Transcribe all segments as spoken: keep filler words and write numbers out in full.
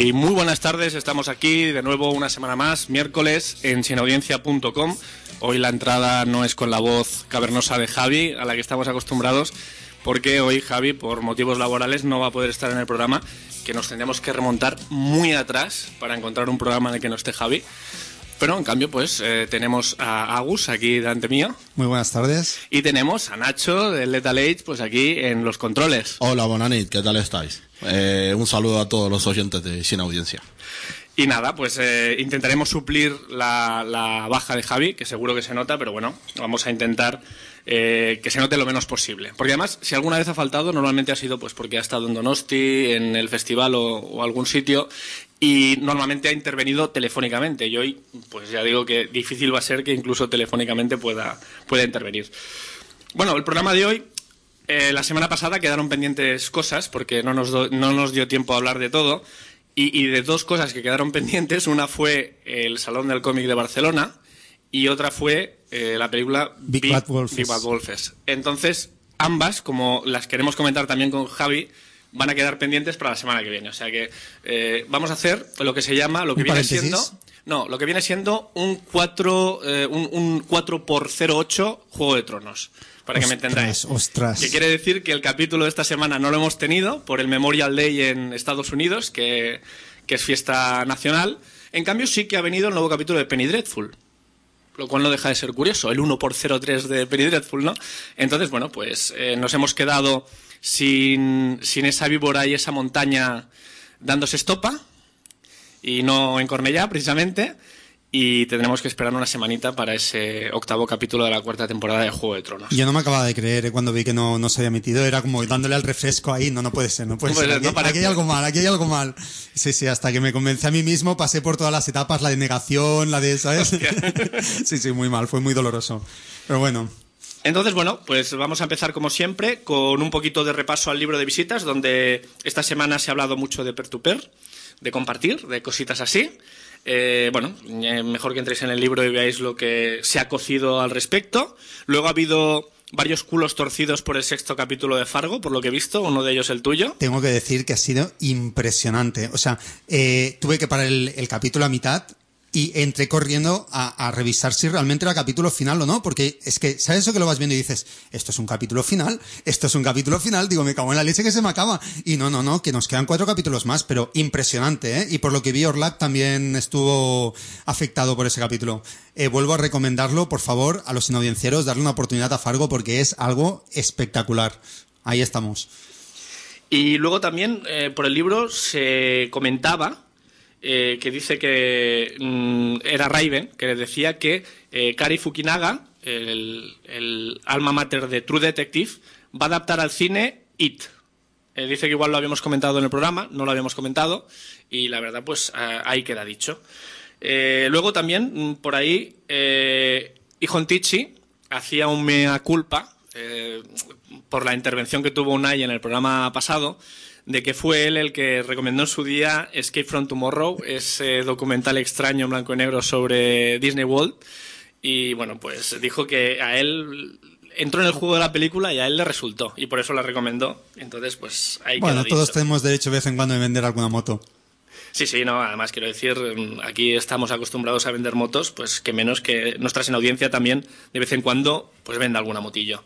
Y muy buenas tardes, estamos aquí de nuevo una semana más, miércoles, en sin audiencia punto com. Hoy la entrada no es con la voz cavernosa de Javi, a la que estamos acostumbrados, porque hoy Javi, por motivos laborales, no va a poder estar en el programa, que nos tendremos que remontar muy atrás para encontrar un programa en el que no esté Javi. Pero en cambio, pues eh, tenemos a Agus aquí delante mío. Muy buenas tardes. Y tenemos a Nacho del Lethal Age, pues aquí en los controles. Hola, Bonanit, ¿qué tal estáis? Eh, un saludo a todos los oyentes de Sin Audiencia. Y nada, pues eh, intentaremos suplir la, la baja de Javi, que seguro que se nota, pero bueno, vamos a intentar eh, que se note lo menos posible. Porque además, si alguna vez ha faltado, normalmente ha sido pues porque ha estado en Donosti, en el festival o, o algún sitio, y normalmente ha intervenido telefónicamente. Y hoy, pues ya digo que difícil va a ser que incluso telefónicamente pueda, pueda intervenir. Bueno, el programa de hoy, eh, la semana pasada quedaron pendientes cosas, porque no nos, do, no nos dio tiempo a hablar de todo. Y, y de dos cosas que quedaron pendientes, una fue el Salón del Cómic de Barcelona y otra fue eh, la película Big, Big Bad Wolf Big Bad Wolf. Entonces, ambas, como las queremos comentar también con Javi, van a quedar pendientes para la semana que viene. O sea que eh, vamos a hacer lo que se llama, lo que viene siendo... No, lo que viene siendo un cuatro, eh, un, un cuatro por cero ocho Juego de Tronos. Para que ostras, me entendáis. Ostras. Que quiere decir que el capítulo de esta semana no lo hemos tenido por el Memorial Day en Estados Unidos, que, que es fiesta nacional. En cambio, sí que ha venido el nuevo capítulo de Penny Dreadful, lo cual no deja de ser curioso, el uno por cero tres de Penny Dreadful, ¿no? Entonces, bueno, pues eh, nos hemos quedado sin, sin esa víbora y esa montaña dándose estopa, y no en Cornellá, precisamente. Y tendremos que esperar una semanita para ese octavo capítulo de la cuarta temporada de Juego de Tronos. Yo no me acababa de creer ¿eh? cuando vi que no, no se había emitido. Era como dándole al refresco ahí. No, no puede ser, no puede pues ser. Aquí, no aquí hay algo mal, aquí hay algo mal. Sí, sí, hasta que me convencí a mí mismo, pasé por todas las etapas, la de negación, la de, ¿sabes? Sí, sí, muy mal, fue muy doloroso. Pero bueno. Entonces, bueno, pues vamos a empezar como siempre con un poquito de repaso al libro de visitas, donde esta semana se ha hablado mucho de peer-to-peer, de compartir, de cositas así. Eh, bueno, eh, mejor que entréis en el libro y veáis lo que se ha cocido al respecto. Luego ha habido varios culos torcidos por el sexto capítulo de Fargo, por lo que he visto, uno de ellos el tuyo. Tengo que decir que ha sido impresionante. O sea, eh, tuve que parar el, el capítulo a mitad y entré corriendo a, a revisar si realmente era capítulo final o no, porque es que, ¿sabes eso que lo vas viendo y dices, esto es un capítulo final, esto es un capítulo final? Digo, me cago en la leche que se me acaba. Y no, no, no, que nos quedan cuatro capítulos más, pero impresionante, ¿eh? Y por lo que vi, Orlac también estuvo afectado por ese capítulo. Eh, vuelvo a recomendarlo, por favor, a los inaudiencieros, darle una oportunidad a Fargo porque es algo espectacular. Ahí estamos. Y luego también, eh, por el libro se comentaba Eh, que dice que mm, era Raven, que decía que eh, Kari Fukunaga, el, el alma mater de True Detective, va a adaptar al cine It. Eh, dice que igual lo habíamos comentado en el programa, no lo habíamos comentado, y la verdad, pues eh, ahí queda dicho. Eh, luego también, por ahí, eh, Ijon Tichy hacía un mea culpa eh, por la intervención que tuvo Unai en el programa pasado, de que fue él el que recomendó en su día Escape from Tomorrow, ese documental extraño en blanco y negro sobre Disney World, y bueno, pues dijo que a él entró en el juego de la película y a él le resultó, y por eso la recomendó. Entonces, pues ahí bueno, quedó todos dicho. tenemos derecho de vez en cuando de vender alguna moto. Sí, sí, no, además quiero decir, aquí estamos acostumbrados a vender motos, pues que menos que nuestras en audiencia también de vez en cuando pues venda alguna motillo.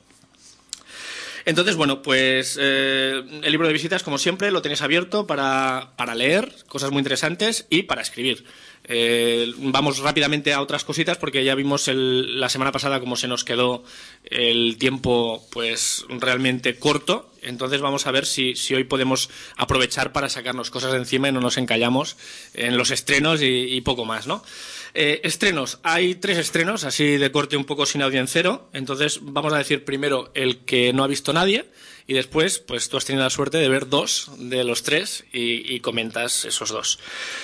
Entonces, bueno, pues eh, el libro de visitas, como siempre, lo tenéis abierto para, para leer cosas muy interesantes y para escribir. Eh, vamos rápidamente a otras cositas porque ya vimos el, la semana pasada cómo se nos quedó el tiempo pues realmente corto. Entonces vamos a ver si, si hoy podemos aprovechar para sacarnos cosas de encima y no nos encallamos en los estrenos y, y poco más, ¿no? Eh, estrenos. Hay tres estrenos, así de corte un poco sin audiencero. Entonces vamos a decir primero el que no ha visto nadie y después pues tú has tenido la suerte de ver dos de los tres y, y comentas esos dos.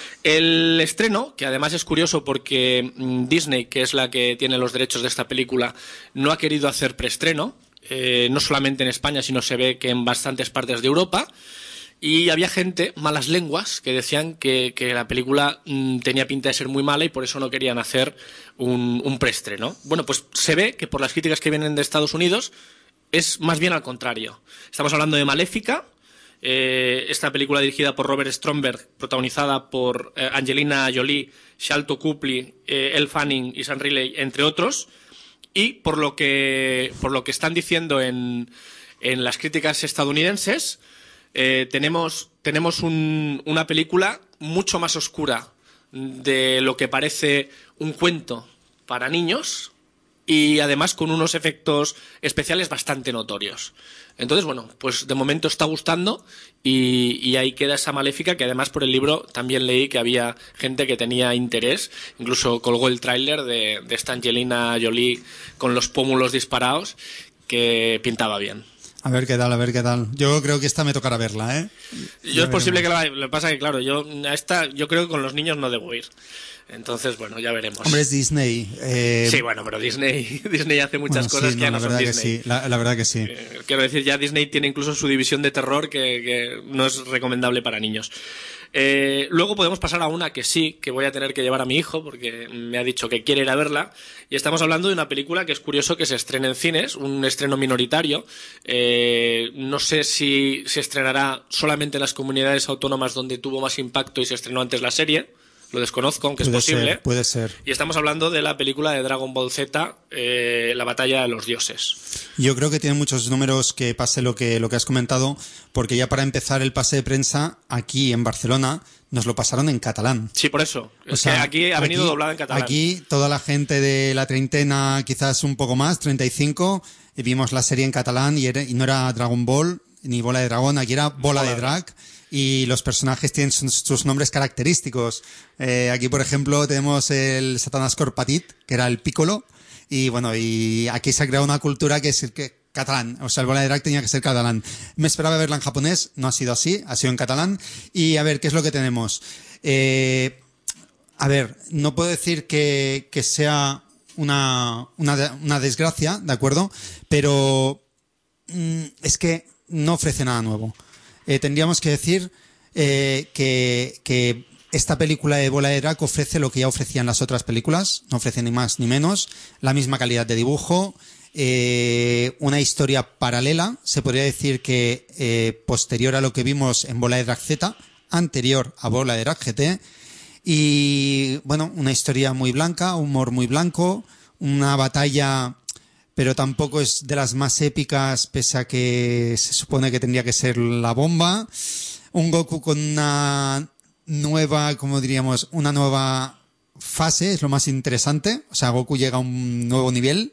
El estreno, que además es curioso porque Disney, que es la que tiene los derechos de esta película, no ha querido hacer preestreno, eh, no solamente en España, sino se ve que en bastantes partes de Europa. Y había gente, malas lenguas, que decían que, que la película mmm, tenía pinta de ser muy mala y por eso no querían hacer un, un preestreno. Bueno, pues se ve que por las críticas que vienen de Estados Unidos es más bien al contrario. Estamos hablando de Maléfica, eh, esta película dirigida por Robert Stromberg, protagonizada por eh, Angelina Jolie, Sharlto Copley, eh, Elle Fanning y Sam Riley, entre otros, y por lo que, por lo que están diciendo en, en las críticas estadounidenses, eh, tenemos, tenemos un, una película mucho más oscura de lo que parece un cuento para niños y además con unos efectos especiales bastante notorios. Entonces, bueno, pues de momento está gustando y, y ahí queda esa Maléfica, que además por el libro también leí que había gente que tenía interés, incluso colgó el tráiler de, de esta Angelina Jolie con los pómulos disparados, que pintaba bien. A ver qué tal, a ver qué tal. Yo creo que esta me tocará verla, ¿eh? Yo Ya es posible veremos. que la... Lo que pasa es que, claro, yo a esta, yo creo que con los niños no debo ir. Entonces, bueno, ya veremos. Hombre, es Disney. Eh, Sí, bueno, pero Disney, Disney hace muchas bueno, cosas sí, que ya no, no la son verdad Disney. que sí, la, la verdad que sí. Eh, quiero decir, ya Disney tiene incluso su división de terror que, que no es recomendable para niños. Eh, luego podemos pasar a una que sí, que voy a tener que llevar a mi hijo porque me ha dicho que quiere ir a verla. Y estamos hablando de una película que es curioso que se estrene en cines, un estreno minoritario. Eh, no sé si se estrenará solamente en las comunidades autónomas donde tuvo más impacto y se estrenó antes la serie. Lo desconozco, aunque Puede es posible. ser, puede ser. Y estamos hablando de la película de Dragon Ball Z, eh, La batalla de los dioses. Yo creo que tiene muchos números que pase lo que, lo que has comentado, porque ya para empezar el pase de prensa, aquí en Barcelona, nos lo pasaron en catalán. Sí, por eso. O Es sea, que aquí ha venido aquí- doblada en catalán. Aquí toda la gente de la treintena, quizás un poco más, treinta y cinco, y vimos la serie en catalán y, era- y no era Dragon Ball ni Bola de Dragón, aquí era Bola, Bola de de Drag. Y los personajes tienen sus, sus nombres característicos. Eh, aquí, por ejemplo, tenemos el Satanás Corpatit, que era el Piccolo. Y bueno, y aquí se ha creado una cultura que es el que catalán. O sea, el Bola de Drag tenía que ser catalán. Me esperaba verla en japonés, no ha sido así, ha sido en catalán. Y a ver, ¿qué es lo que tenemos? Eh, a ver, no puedo decir que, que sea una, una, una desgracia, ¿de acuerdo? Pero mm, es que no ofrece nada nuevo. Eh, tendríamos que decir eh, que, que esta película de Bola de Drag ofrece lo que ya ofrecían las otras películas, no ofrece ni más ni menos, la misma calidad de dibujo, eh, una historia paralela, se podría decir que eh, posterior a lo que vimos en Bola de Drag Z, anterior a Bola de Drag G T, y bueno, una historia muy blanca, humor muy blanco, una batalla, pero tampoco es de las más épicas, pese a que se supone que tendría que ser la bomba. Un Goku con una nueva, como diríamos, una nueva fase, es lo más interesante. O sea, Goku llega a un nuevo nivel.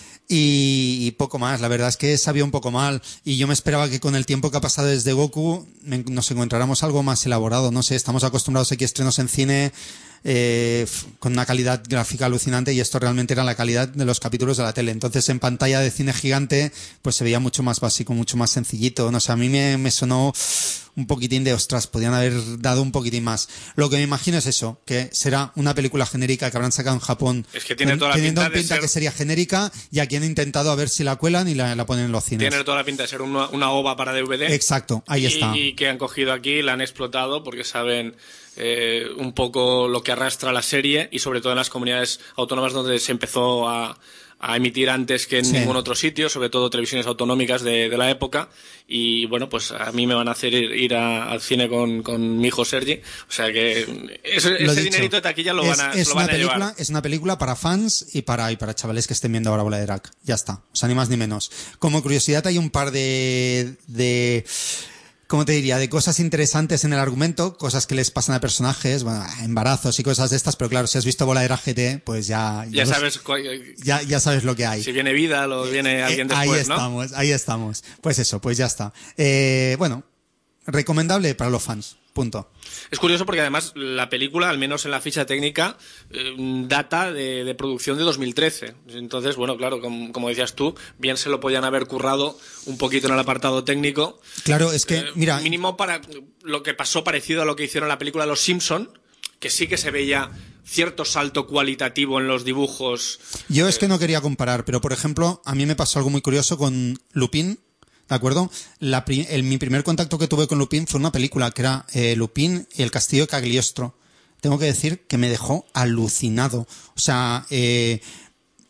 Y, y poco más, la verdad es que sabía un poco mal y yo me esperaba que con el tiempo que ha pasado desde Goku me- nos encontráramos algo más elaborado, no sé, estamos acostumbrados aquí a estrenos en cine eh, f- con una calidad gráfica alucinante y esto realmente era la calidad de los capítulos de la tele, entonces en pantalla de cine gigante pues se veía mucho más básico, mucho más sencillito, no sé, a mí me, me sonó un poquitín de ostras, podían haber dado un poquitín más. Lo que me imagino es eso, que será una película genérica que habrán sacado en Japón. Es que tiene ten- toda la teniendo pinta de pinta ser- que sería genérica y aquí han intentado a ver si la cuelan y la, la ponen en los cines. Tiene toda la pinta de ser una, una ova para D V D. Exacto, ahí y, está. Y que han cogido aquí, la han explotado porque saben eh, un poco lo que arrastra la serie y sobre todo en las comunidades autónomas donde se empezó a, a emitir antes que en Sí. ningún otro sitio, sobre todo televisiones autonómicas de, de la época. Y bueno, pues a mí me van a hacer ir, ir a- al cine con, con mi hijo Sergi. O sea que ese, Lo ese dicho, dinerito de taquilla lo es, van a, se es lo una van a película, llevar. es una película para fans y para, y para chavales que estén viendo ahora Bola de Drag. Ya está. O sea, ni más ni menos. Como curiosidad, hay un par de, de, ¿cómo te diría? De cosas interesantes en el argumento, cosas que les pasan a personajes, bueno, embarazos y cosas de estas, pero claro, si has visto Bola de Drag G T, pues ya, Ya lo- sabes cuál- ya, ya sabes lo que hay. si viene vida o viene alguien Eh, ahí después, ¿no? estamos, ahí estamos. Pues eso, pues ya está. Eh, bueno, recomendable para los fans. Punto. Es curioso porque además la película, al menos en la ficha técnica, eh, data de, de producción de dos mil trece. Entonces, bueno, claro, como, como decías tú, bien se lo podían haber currado un poquito en el apartado técnico. Claro, es que, Eh, mira, mínimo para lo que pasó parecido a lo que hicieron en la película Los Simpson, que sí que se veía cierto salto cualitativo en los dibujos. yo es que no quería comparar, pero por ejemplo, a mí me pasó algo muy curioso con Lupin, ¿de acuerdo? La pri- el, mi primer contacto que tuve con Lupin fue una película que era eh, Lupin y el castillo de Cagliostro. Tengo que decir que me dejó alucinado. O sea, eh,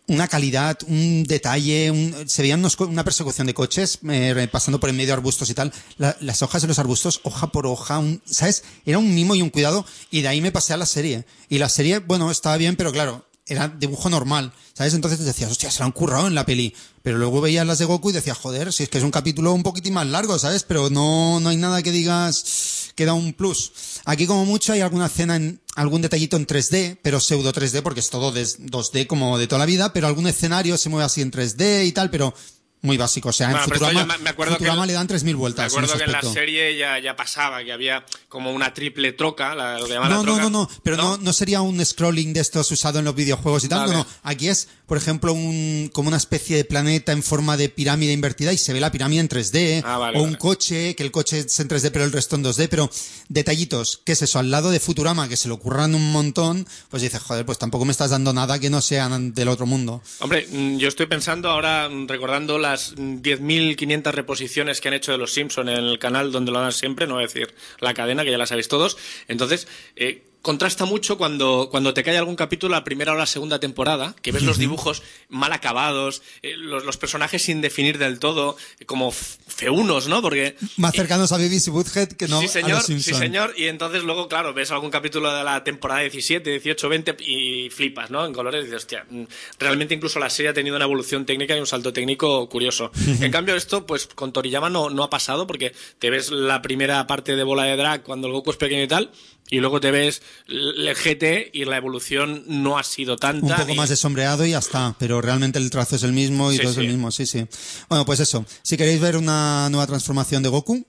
una calidad, un detalle, un, se veían unos, una persecución de coches eh, pasando por en medio de arbustos y tal, la, las hojas de los arbustos, hoja por hoja, un, ¿sabes? Era un mimo y un cuidado, y de ahí me pasé a la serie. Y la serie, bueno, estaba bien, pero claro, era dibujo normal, ¿sabes? Entonces decías, hostia, se lo han currado en la peli. Pero luego veías las de Goku y decías, joder, si es que es un capítulo un poquitín más largo, ¿sabes? Pero no, no hay nada que digas que da un plus. Aquí como mucho hay alguna escena, en algún detallito en tres D, pero pseudo tres D porque es todo de dos D como de toda la vida, pero algún escenario se mueve así en tres D y tal, pero muy básico. O sea, bueno, en Futurama, me, me acuerdo Futurama que le dan tres mil vueltas. Me acuerdo en que ese en la aspecto. serie ya, ya pasaba, que había como una triple troca, la, lo que llaman No, la no, troca. no, no, pero no, no, no sería un scrolling de estos usado en los videojuegos y tal, vale. no, no. Aquí es, por ejemplo, un como una especie de planeta en forma de pirámide invertida y se ve la pirámide en tres D, Ah, vale, o un vale. coche, que el coche es en tres D pero el resto en dos D, pero detallitos, ¿qué es eso? Al lado de Futurama, que se lo curran un montón, pues dices, joder, pues tampoco me estás dando nada que no sean del otro mundo. Hombre, mm, yo estoy pensando ahora, mm, recordando las diez mil quinientas reposiciones que han hecho de Los Simpson en el canal donde lo dan siempre, no voy a decir la cadena, que ya la sabéis todos. Entonces, eh, contrasta mucho cuando, cuando te cae algún capítulo, la primera o la segunda temporada, que ves los dibujos mal acabados, eh, los, los personajes sin definir del todo, eh, como f- feunos, ¿no? Porque Más cercanos a Beavis y Butthead que no sí, a señor, los sí, Simpson. señor. Y entonces luego, claro, ves algún capítulo de la temporada diecisiete, dieciocho, veinte y flipas, ¿no? En colores y dices, hostia, realmente incluso la serie ha tenido una evolución técnica y un salto técnico curioso. En cambio, esto, pues con Toriyama no, no ha pasado porque te ves la primera parte de Bola de Drag cuando el Goku es pequeño y tal, y luego te ves el G T y la evolución no ha sido tanta. Un poco ni... más de sombreado y ya está, pero realmente el trazo es el mismo y Sí, todo sí. es el mismo, sí, sí. Bueno, pues eso, si queréis ver una nueva transformación de Goku...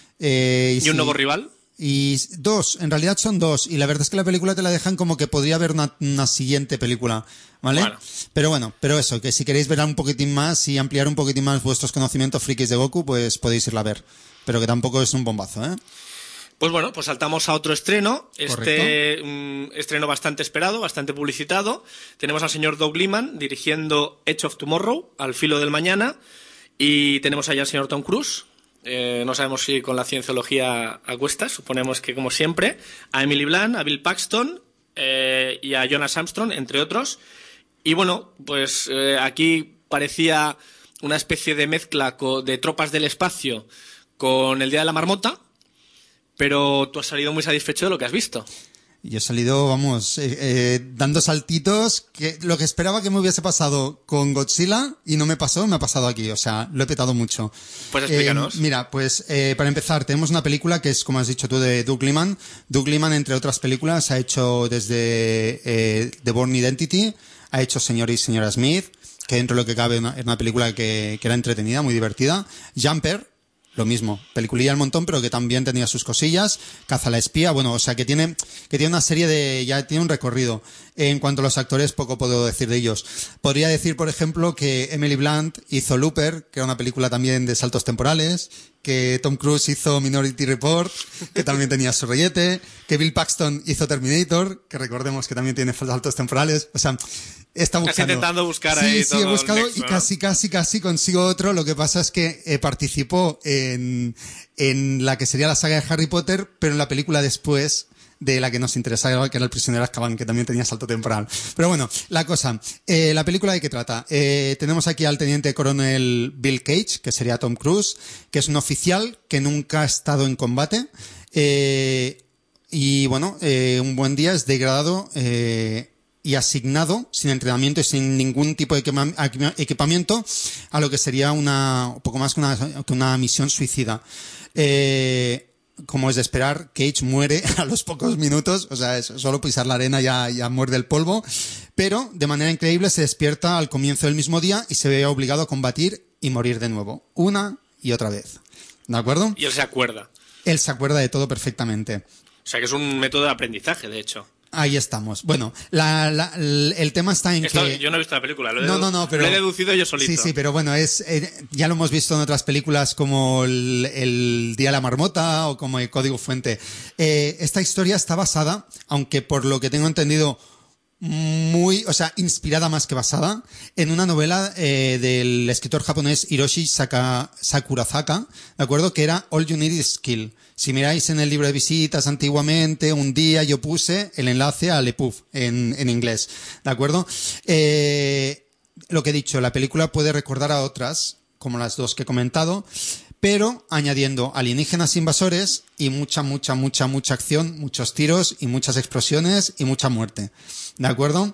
Eh, ¿Y un si- nuevo rival? Y dos, en realidad son dos, y la verdad es que la película te la dejan como que podría haber una, una siguiente película, ¿vale? Bueno. Pero bueno, pero eso, que si queréis ver un poquitín más y ampliar un poquitín más vuestros conocimientos frikis de Goku, pues podéis irla a ver. Pero que tampoco es un bombazo, ¿eh? Pues bueno, pues saltamos a otro estreno, este Correcto. mm, estreno bastante esperado, bastante publicitado. Tenemos al señor Doug Liman dirigiendo Edge of Tomorrow, Al filo del mañana, y tenemos allá al señor Tom Cruise, eh, no sabemos si con la cienciología a cuestas, suponemos que como siempre, a Emily Blunt, a Bill Paxton eh, y a Jonas Armstrong, entre otros. Y bueno, pues eh, aquí parecía una especie de mezcla co- de Tropas del Espacio con El Día de la Marmota, pero tú has salido muy satisfecho de lo que has visto. Y he salido, vamos, eh, eh, dando saltitos, que lo que esperaba que me hubiese pasado con Godzilla y no me pasó, me ha pasado aquí, o sea, lo he petado mucho. Pues explícanos. Eh, mira, pues eh, para empezar, tenemos una película que es, como has dicho tú, de Doug Liman. Doug Liman, entre otras películas, ha hecho desde eh, The Bourne Identity, ha hecho Señor y Señora Smith, que dentro de lo que cabe una, era una película que, que era entretenida, muy divertida. Jumper, lo mismo, peliculilla al montón, pero que también tenía sus cosillas. Caza a la espía, bueno, o sea, que tiene, que tiene una serie de, ya tiene un recorrido. En cuanto a los actores, poco puedo decir de ellos. Podría decir, por ejemplo, que Emily Blunt hizo Looper, que era una película también de saltos temporales, que Tom Cruise hizo Minority Report, que también tenía su rollete, que Bill Paxton hizo Terminator, que recordemos que también tiene saltos temporales, o sea, está buscando. Estás intentando buscar sí, ahí Sí, todo he el buscado nexo, y ¿no? casi, casi, casi consigo otro. Lo que pasa es que eh, participó en, en la que sería la saga de Harry Potter, pero en la película después de la que nos interesaba, que era El prisionero de Azkaban, que también tenía salto temporal. Pero bueno, la cosa, eh, la película de qué trata. Eh, tenemos aquí al teniente coronel Bill Cage, que sería Tom Cruise, que es un oficial que nunca ha estado en combate, eh, y bueno, eh, un buen día es degradado, eh, y asignado, sin entrenamiento y sin ningún tipo de equipa- equipamiento, a lo que sería una, un poco más que una, que una misión suicida. Eh, como es de esperar, Cage muere a los pocos minutos, o sea, es solo pisar la arena ya, ya muerde el polvo, pero de manera increíble se despierta al comienzo del mismo día y se ve obligado a combatir y morir de nuevo, una y otra vez. ¿De acuerdo? Y él se acuerda. Él se acuerda de todo perfectamente. O sea que es un método de aprendizaje, de hecho. Ahí estamos. Bueno, la, la, el tema está en Esto, que... yo no he visto la película, lo he, No, dedu- no, no, pero... lo he deducido yo solito. Sí, sí, pero bueno, es eh, ya lo hemos visto en otras películas como el, el Día de la Marmota o como el Código Fuente. Eh, esta historia está basada, aunque por lo que tengo entendido, muy, o sea, inspirada más que basada, en una novela eh, del escritor japonés Hiroshi Saka, Sakurazaka, ¿de acuerdo? Que era All You Need Is Skill. Si miráis en el libro de visitas antiguamente, un día yo puse el enlace a Le Puff en, en inglés, ¿de acuerdo? Eh, lo que he dicho, la película puede recordar a otras, como las dos que he comentado, pero añadiendo alienígenas invasores y mucha, mucha, mucha, mucha acción, muchos tiros y muchas explosiones y mucha muerte. ¿De acuerdo?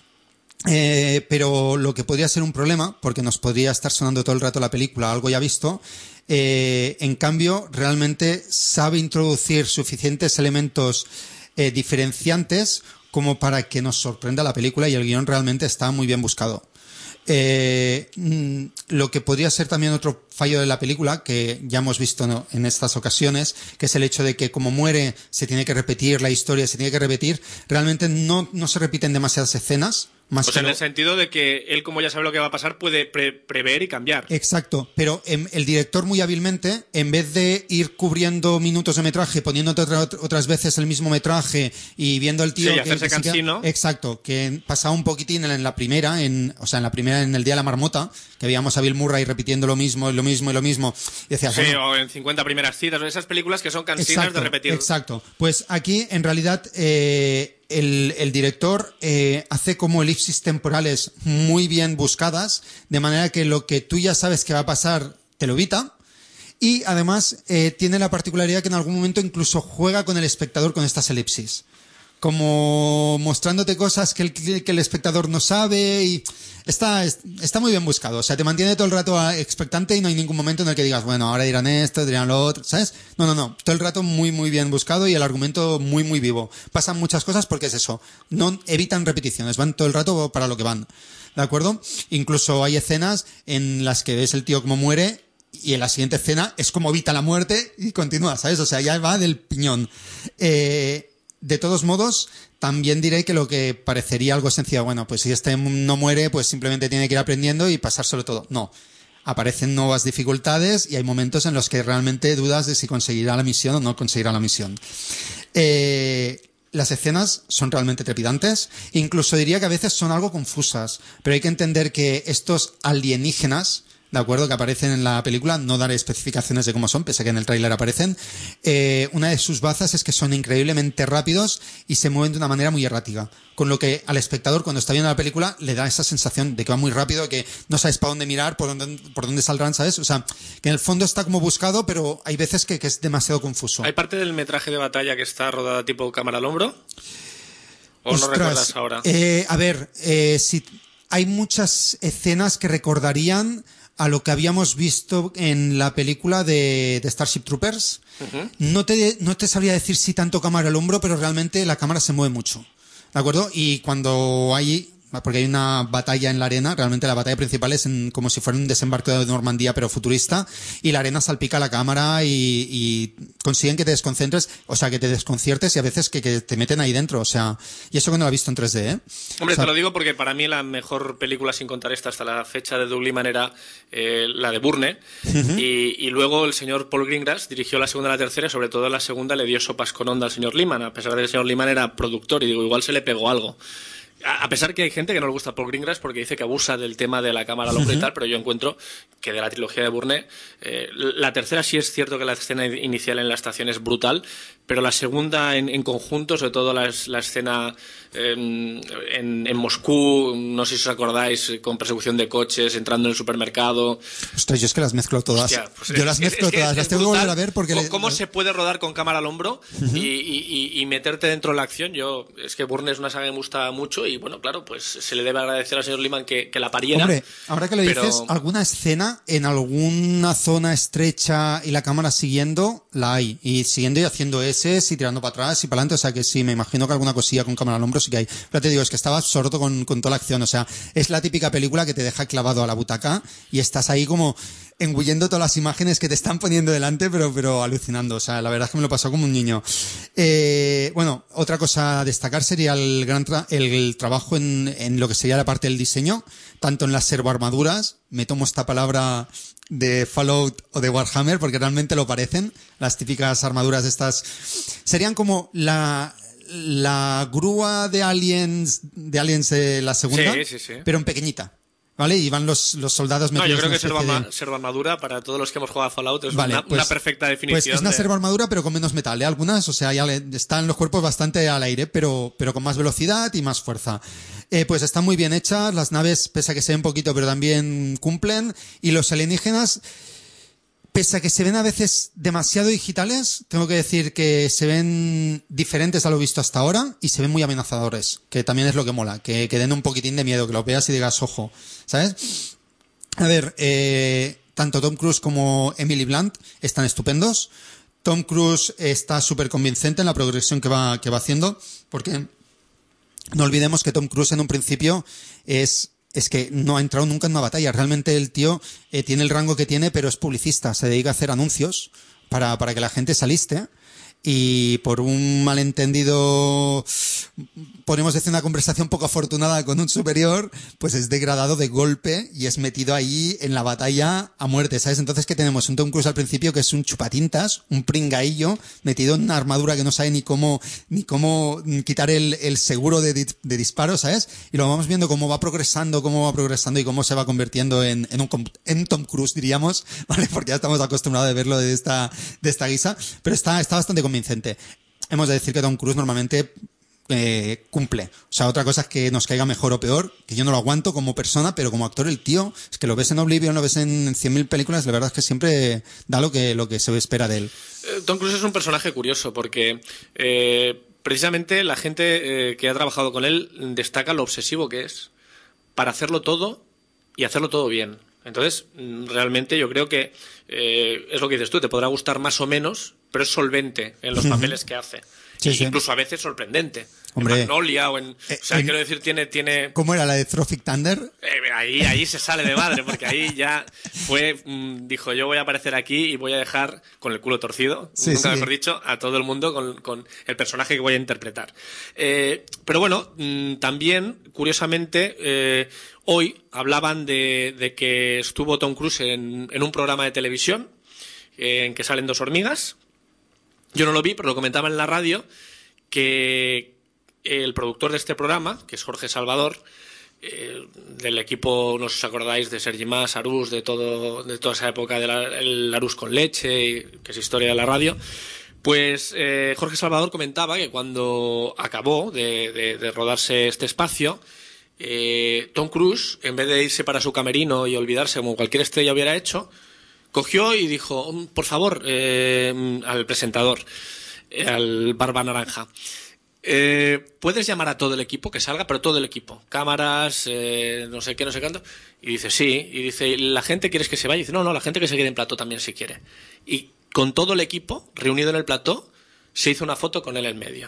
Eh, pero lo que podría ser un problema, porque nos podría estar sonando todo el rato la película, algo ya visto, eh, en cambio, realmente sabe introducir suficientes elementos eh, diferenciantes como para que nos sorprenda la película, y el guión realmente está muy bien buscado. Eh, lo que podría ser también otro fallo de la película, que ya hemos visto, ¿no?, en estas ocasiones, que es el hecho de que como muere se tiene que repetir la historia, se tiene que repetir, realmente no, no se repiten demasiadas escenas. Más o sea, que en lo... el sentido de que él, como ya sabe lo que va a pasar, puede pre prever y cambiar. Exacto, pero en, el director muy hábilmente, en vez de ir cubriendo minutos de metraje, poniéndote otra, otras veces el mismo metraje y viendo al tío... Sí, que, hacerse que cansino. Queda, exacto, que pasaba un poquitín en, en la primera, en, o sea, en la primera, en el Día de la Marmota, que veíamos a Bill Murray repitiendo lo mismo, y lo mismo, y lo mismo. Y decías, sí, bueno, o en cincuenta primeras citas, o esas películas que son cansinas exacto, de repetir. Exacto, pues aquí, en realidad... Eh, El, el director eh, hace como elipsis temporales muy bien buscadas, de manera que lo que tú ya sabes que va a pasar te lo evita, y además eh, tiene la particularidad que en algún momento incluso juega con el espectador con estas elipsis, como mostrándote cosas que el, que el espectador no sabe, y está, está muy bien buscado. O sea, te mantiene todo el rato expectante y no hay ningún momento en el que digas, bueno, ahora dirán esto, dirán lo otro, ¿sabes? No, no, no. Todo el rato muy, muy bien buscado y el argumento muy, muy vivo. Pasan muchas cosas porque es eso. No evitan repeticiones, van todo el rato para lo que van. ¿De acuerdo? Incluso hay escenas en las que ves el tío como muere y en la siguiente escena es como evita la muerte y continúa, ¿sabes? O sea, ya va del piñón. Eh... De todos modos, también diré que lo que parecería algo sencillo, bueno, pues si este no muere, pues simplemente tiene que ir aprendiendo y pasárselo todo. No. Aparecen nuevas dificultades y hay momentos en los que realmente dudas de si conseguirá la misión o no conseguirá la misión. Eh, las escenas son realmente trepidantes. Incluso diría que a veces son algo confusas. Pero hay que entender que estos alienígenas, ¿de acuerdo?, que aparecen en la película, no daré especificaciones de cómo son, pese a que en el tráiler aparecen. Eh, una de sus bazas es que son increíblemente rápidos y se mueven de una manera muy errática. Con lo que al espectador, cuando está viendo la película, le da esa sensación de que va muy rápido, que no sabes para dónde mirar, por dónde, por dónde saldrán, ¿sabes? O sea, que en el fondo está como buscado, pero hay veces que, que es demasiado confuso. ¿Hay parte del metraje de batalla que está rodada tipo cámara al hombro? ¿O Ostras, no recuerdas ahora? Eh, a ver, eh, si hay muchas escenas que recordarían a lo que habíamos visto en la película de, de Starship Troopers. Uh-huh. No te, no te sabría decir si tanto cámara al hombro, pero realmente la cámara se mueve mucho. ¿De acuerdo? Y cuando hay... porque hay una batalla en la arena, realmente la batalla principal es en, como si fuera un desembarco de Normandía pero futurista, y la arena salpica la cámara y, y consiguen que te desconcentres, o sea, que te desconciertes, y a veces que, que te meten ahí dentro, o sea, y eso que no lo he visto en tres D, ¿eh? Hombre, o sea, te lo digo porque para mí la mejor película, sin contar esta, hasta la fecha de Doug Liman era eh, la de Bourne, uh-huh. y, y luego el señor Paul Greengrass dirigió la segunda y la tercera, y sobre todo la segunda le dio sopas con onda al señor Liman, a pesar de que el señor Liman era productor, y digo, igual se le pegó algo. A pesar que hay gente que no le gusta Paul Greengrass porque dice que abusa del tema de la cámara al hombro y tal, pero yo encuentro que de la trilogía de Bourne, eh, la tercera sí es cierto que la escena inicial en la estación es brutal, pero la segunda en, en conjunto, sobre todo la, la escena eh, en, en Moscú, no sé si os acordáis, con persecución de coches, entrando en el supermercado. Ostras, yo es que las mezclo todas. Hostia, pues yo es, las mezclo es, es todas, es, las tengo que volver a ver porque... ¿Cómo, cómo le... se puede rodar con cámara al hombro uh-huh. y, y, y meterte dentro de la acción? Yo, es que Bourne es una saga que me gusta mucho y bueno, claro, pues se le debe agradecer al señor Liman que, que la pariera. Hombre, ahora que lo pero... dices, alguna escena en alguna zona estrecha y la cámara siguiendo, la hay. Y siguiendo y haciendo S y tirando para atrás y para adelante, o sea que sí, me imagino que alguna cosilla con cámara al hombro sí que hay. Pero te digo, es que estaba absorto con, con toda la acción, o sea, es la típica película que te deja clavado a la butaca y estás ahí como engullendo todas las imágenes que te están poniendo delante, pero, pero alucinando. O sea, la verdad es que me lo pasó como un niño. Eh, bueno, otra cosa a destacar sería el gran tra- el trabajo en, en lo que sería la parte del diseño, tanto en las servoarmaduras, me tomo esta palabra de Fallout o de Warhammer, porque realmente lo parecen, las típicas armaduras estas. Serían como la... la grúa de Aliens, de Aliens de la segunda, sí, sí, sí. pero en pequeñita. ¿vale? Y van los, los soldados No, metidos yo creo en que una servo, especie arma- de- servo armadura para todos los que hemos jugado a Fallout es Vale, una, pues- una perfecta definición. Pues es una de- servo armadura, pero con menos metal, ¿eh? Algunas, o sea, ya le- están los cuerpos bastante al aire, pero, pero con más velocidad y más fuerza. Eh, pues están muy bien hechas, las naves, pese a que se ven poquito, pero también cumplen, y los alienígenas, pese a que se ven a veces demasiado digitales, tengo que decir que se ven diferentes a lo visto hasta ahora y se ven muy amenazadores, que también es lo que mola, que, que den un poquitín de miedo, que lo veas y digas, ojo, ¿sabes? A ver, eh, tanto Tom Cruise como Emily Blunt están estupendos. Tom Cruise está súper convincente en la progresión que va, que va haciendo, porque no olvidemos que Tom Cruise en un principio es... es que no ha entrado nunca en una batalla. Realmente el tío eh, tiene el rango que tiene, pero es publicista. Se dedica a hacer anuncios para, para que la gente se aliste. Y por un malentendido, podemos decir una conversación poco afortunada con un superior, pues es degradado de golpe y es metido ahí en la batalla a muerte, ¿sabes? Entonces, ¿qué tenemos? Un Tom Cruise al principio que es un chupatintas, un pringaillo, metido en una armadura que no sabe ni cómo, ni cómo quitar el, el seguro de, di- de disparo, ¿sabes? Y lo vamos viendo cómo va progresando, cómo va progresando y cómo se va convirtiendo en, en un com- en Tom Cruise, diríamos, ¿vale? Porque ya estamos acostumbrados de verlo de esta, de esta guisa, pero está, está bastante convincente. Hemos de decir que Tom Cruise normalmente eh, cumple. O sea, otra cosa es que nos caiga mejor o peor, que yo no lo aguanto como persona, pero como actor el tío, es que lo ves en Oblivion, lo ves en cien mil películas, la verdad es que siempre da lo que, lo que se espera de él. Eh, Tom Cruise es un personaje curioso porque eh, precisamente la gente eh, que ha trabajado con él destaca lo obsesivo que es para hacerlo todo y hacerlo todo bien. Entonces, mm, realmente yo creo que eh, es lo que dices tú, te podrá gustar más o menos, pero es solvente en los papeles que hace. Sí, y sí. Incluso a veces sorprendente. Hombre. En Magnolia o en... Eh, o sea, en- quiero decir, tiene... tiene ¿Cómo era la de Trophic Thunder? eh, ahí, ahí se sale de madre, porque ahí ya fue... mm, dijo, yo voy a aparecer aquí y voy a dejar con el culo torcido, Sí, nunca sí. mejor dicho, a todo el mundo con, con el personaje que voy a interpretar. Eh, pero bueno, mm, también, curiosamente, eh, hoy hablaban de, de que estuvo Tom Cruise en, en un programa de televisión eh, en que salen dos hormigas. Yo no lo vi, pero lo comentaba en la radio, que el productor de este programa, que es Jorge Salvador, eh, del equipo, no sé si os acordáis, de Sergi Mas, Arús, de todo, de toda esa época del Arús con leche, y, que es historia de la radio, pues eh, Jorge Salvador comentaba que cuando acabó de, de, de rodarse este espacio, eh, Tom Cruise, en vez de irse para su camerino y olvidarse como cualquier estrella hubiera hecho, cogió y dijo, por favor, eh, al presentador, eh, al Barba Naranja, eh, puedes llamar a todo el equipo que salga, pero todo el equipo, cámaras, eh, no sé qué, no sé cuánto. Y dice, sí, y dice, ¿la gente quieres que se vaya? Y dice, no, no, la gente que se quede en plató también si quiere. Y con todo el equipo reunido en el plató, se hizo una foto con él en medio.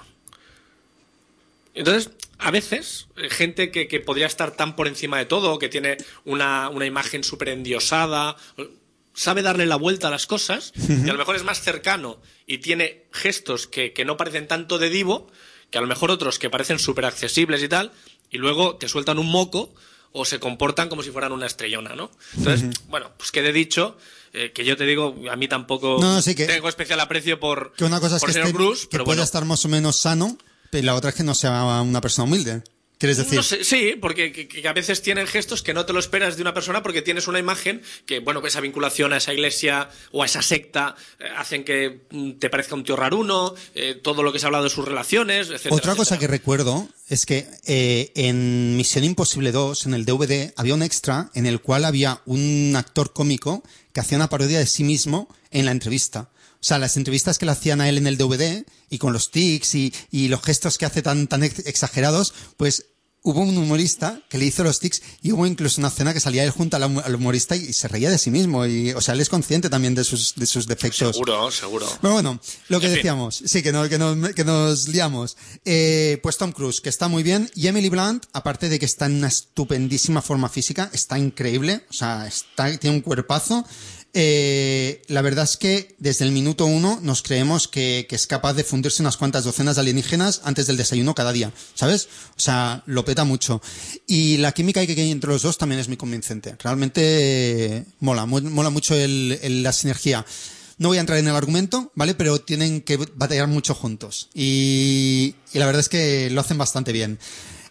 Entonces, a veces, eh, gente que, que podría estar tan por encima de todo, que tiene una, una imagen súper endiosada, sabe darle la vuelta a las cosas, y a lo mejor es más cercano y tiene gestos que, que no parecen tanto de divo, que a lo mejor otros que parecen súper accesibles y tal, y luego te sueltan un moco o se comportan como si fueran una estrellona, ¿no? Entonces, bueno, pues quede dicho, eh, que yo te digo, a mí tampoco No, no, sí que- tengo especial aprecio por, Que una cosa es por que, señor esté- Cruise, que pero pueda bueno. estar más o menos sano, pero la otra es que no sea una persona humilde. ¿Quieres decir? No sé, sí, porque que, que a veces tienen gestos que no te lo esperas de una persona porque tienes una imagen que, bueno, que esa vinculación a esa iglesia o a esa secta eh, hacen que mm, te parezca un tío raruno, eh, todo lo que se ha hablado de sus relaciones, etcétera. Otra cosa que etcétera. recuerdo es que eh, en Misión Imposible dos, en el D V D, había un extra en el cual había un actor cómico que hacía una parodia de sí mismo en la entrevista. O sea, las entrevistas que le hacían a él en el D V D y con los tics y, y los gestos que hace tan, tan ex- exagerados, pues hubo un humorista que le hizo los tics y hubo incluso una escena que salía él junto al hum- al humorista y, y se reía de sí mismo. Y, o sea, él es consciente también de sus, de sus defectos. Seguro, seguro. Pero bueno, lo que En fin. decíamos, sí, que, no, que, nos, que nos liamos. Eh, pues Tom Cruise, que está muy bien, y Emily Blunt, aparte de que está en una estupendísima forma física, está increíble, o sea, está, tiene un cuerpazo. Eh, la verdad es que desde el minuto uno nos creemos que, que es capaz de fundirse unas cuantas docenas de alienígenas antes del desayuno cada día, ¿sabes? O sea, lo peta mucho. Y la química que hay entre los dos también es muy convincente. Realmente eh, mola, mu- mola mucho el, el- la sinergia. No voy a entrar en el argumento, ¿vale? Pero tienen que batallar mucho juntos. Y, y la verdad es que lo hacen bastante bien.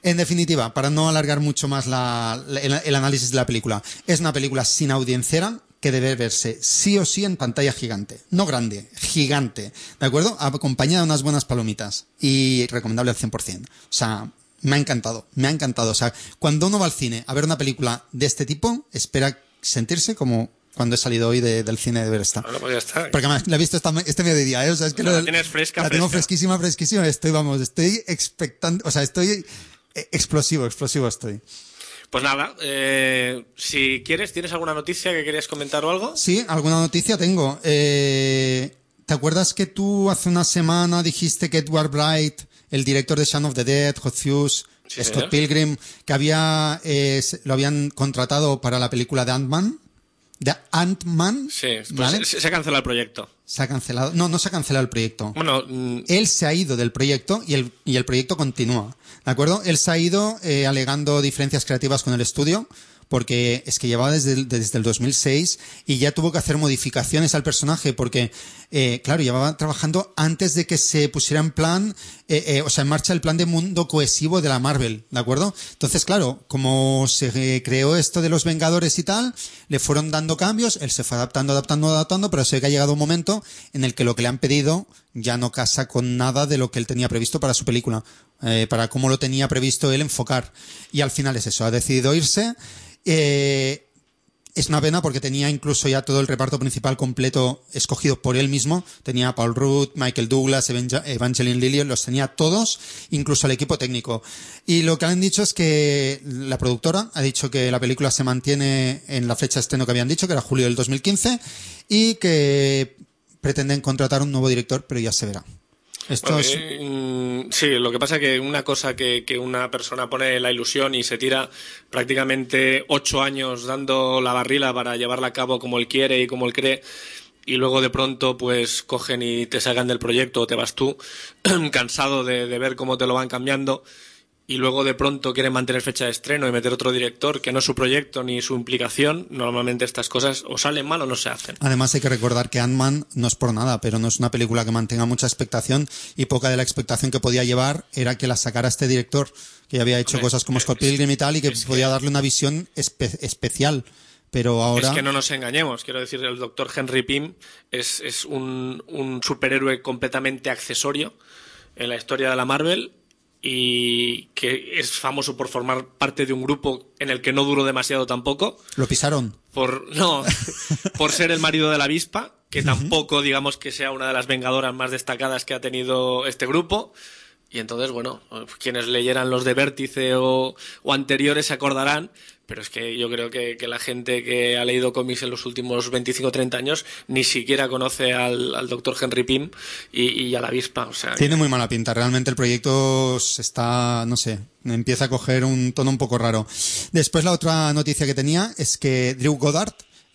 En definitiva, para no alargar mucho más la, la, el, el análisis de la película, es una película sin audiencera que debe verse sí o sí en pantalla gigante. No grande, gigante. ¿De acuerdo? Acompañada de unas buenas palomitas. Y recomendable al cien por ciento. O sea, me ha encantado, me ha encantado. O sea, cuando uno va al cine a ver una película de este tipo, espera sentirse como cuando he salido hoy de, del cine de ver esta. Bueno, pues ya está. Porque además la he visto esta, este mediodía, ¿eh? O sea, es que la lo, tienes fresca, la fresca. tengo fresquísima, fresquísima. Estoy, vamos, estoy expectante, o sea, estoy explosivo, explosivo estoy. Pues nada, eh, si quieres, ¿tienes alguna noticia que querías comentar o algo? Sí, alguna noticia tengo. Eh, ¿Te acuerdas que tú hace una semana dijiste que Edward Wright, el director de Shaun of the Dead, Hot Fuzz, Sí, Scott señor. Pilgrim, que había eh, lo habían contratado para la película de Ant-Man? De Ant-Man. Sí, pues ¿vale? se, se ha cancelado el proyecto. Se ha cancelado. No, no se ha cancelado el proyecto. Bueno, mm, Él se ha ido del proyecto y el, y el proyecto continúa. ¿De acuerdo? Él se ha ido eh, alegando diferencias creativas con el estudio, porque es que llevaba desde el, desde el dos mil seis y ya tuvo que hacer modificaciones al personaje porque, eh, claro, llevaba trabajando antes de que se pusiera en plan, eh, eh, o sea, en marcha el plan de mundo cohesivo de la Marvel, ¿de acuerdo? Entonces, claro, como se eh, creó esto de los Vengadores y tal, le fueron dando cambios, él se fue adaptando, adaptando, adaptando, pero sé que ha llegado un momento en el que lo que le han pedido ya no casa con nada de lo que él tenía previsto para su película, eh, para cómo lo tenía previsto él enfocar. Y al final es eso, ha decidido irse. Eh, es una pena porque tenía incluso ya todo el reparto principal completo escogido por él mismo. Tenía a Paul Rudd, Michael Douglas, Evangeline Lilly, los tenía todos, incluso el equipo técnico. Y lo que han dicho es que la productora ha dicho que la película se mantiene en la fecha de estreno que habían dicho, que era julio del dos mil quince, y que pretenden contratar un nuevo director, pero ya se verá. Esto bueno, es... eh, sí, lo que pasa es que una cosa que, que una persona pone la ilusión y se tira prácticamente ocho años dando la barrila para llevarla a cabo como él quiere y como él cree, y luego de pronto pues cogen y te sacan del proyecto o te vas tú cansado de, de ver cómo te lo van cambiando, y luego de pronto quieren mantener fecha de estreno y meter otro director que no es su proyecto ni su implicación. Normalmente estas cosas o salen mal o no se hacen. Además hay que recordar que Ant-Man no es por nada, pero no es una película que mantenga mucha expectación, y poca de la expectación que podía llevar era que la sacara este director, que ya había hecho Hombre, cosas como es- Scott Pilgrim y tal, y que es que- podía darle una visión espe- especial. Pero ahora... Es que no nos engañemos, quiero decir, el doctor Henry Pym es, es un, un superhéroe completamente accesorio en la historia de la Marvel, y que es famoso por formar parte de un grupo en el que no duró demasiado tampoco, Lo pisaron. por no por ser el marido de la avispa, que tampoco digamos que sea una de las vengadoras más destacadas que ha tenido este grupo. Y entonces, bueno, quienes leyeran los de Vértice o, o anteriores se acordarán, pero es que yo creo que, que la gente que ha leído cómics en los últimos veinticinco o treinta años ni siquiera conoce al, al doctor Henry Pym y, y a la avispa. O sea, Tiene muy mala pinta. Realmente el proyecto se está, no sé, empieza a coger un tono un poco raro. Después la otra noticia que tenía es que Drew Goddard,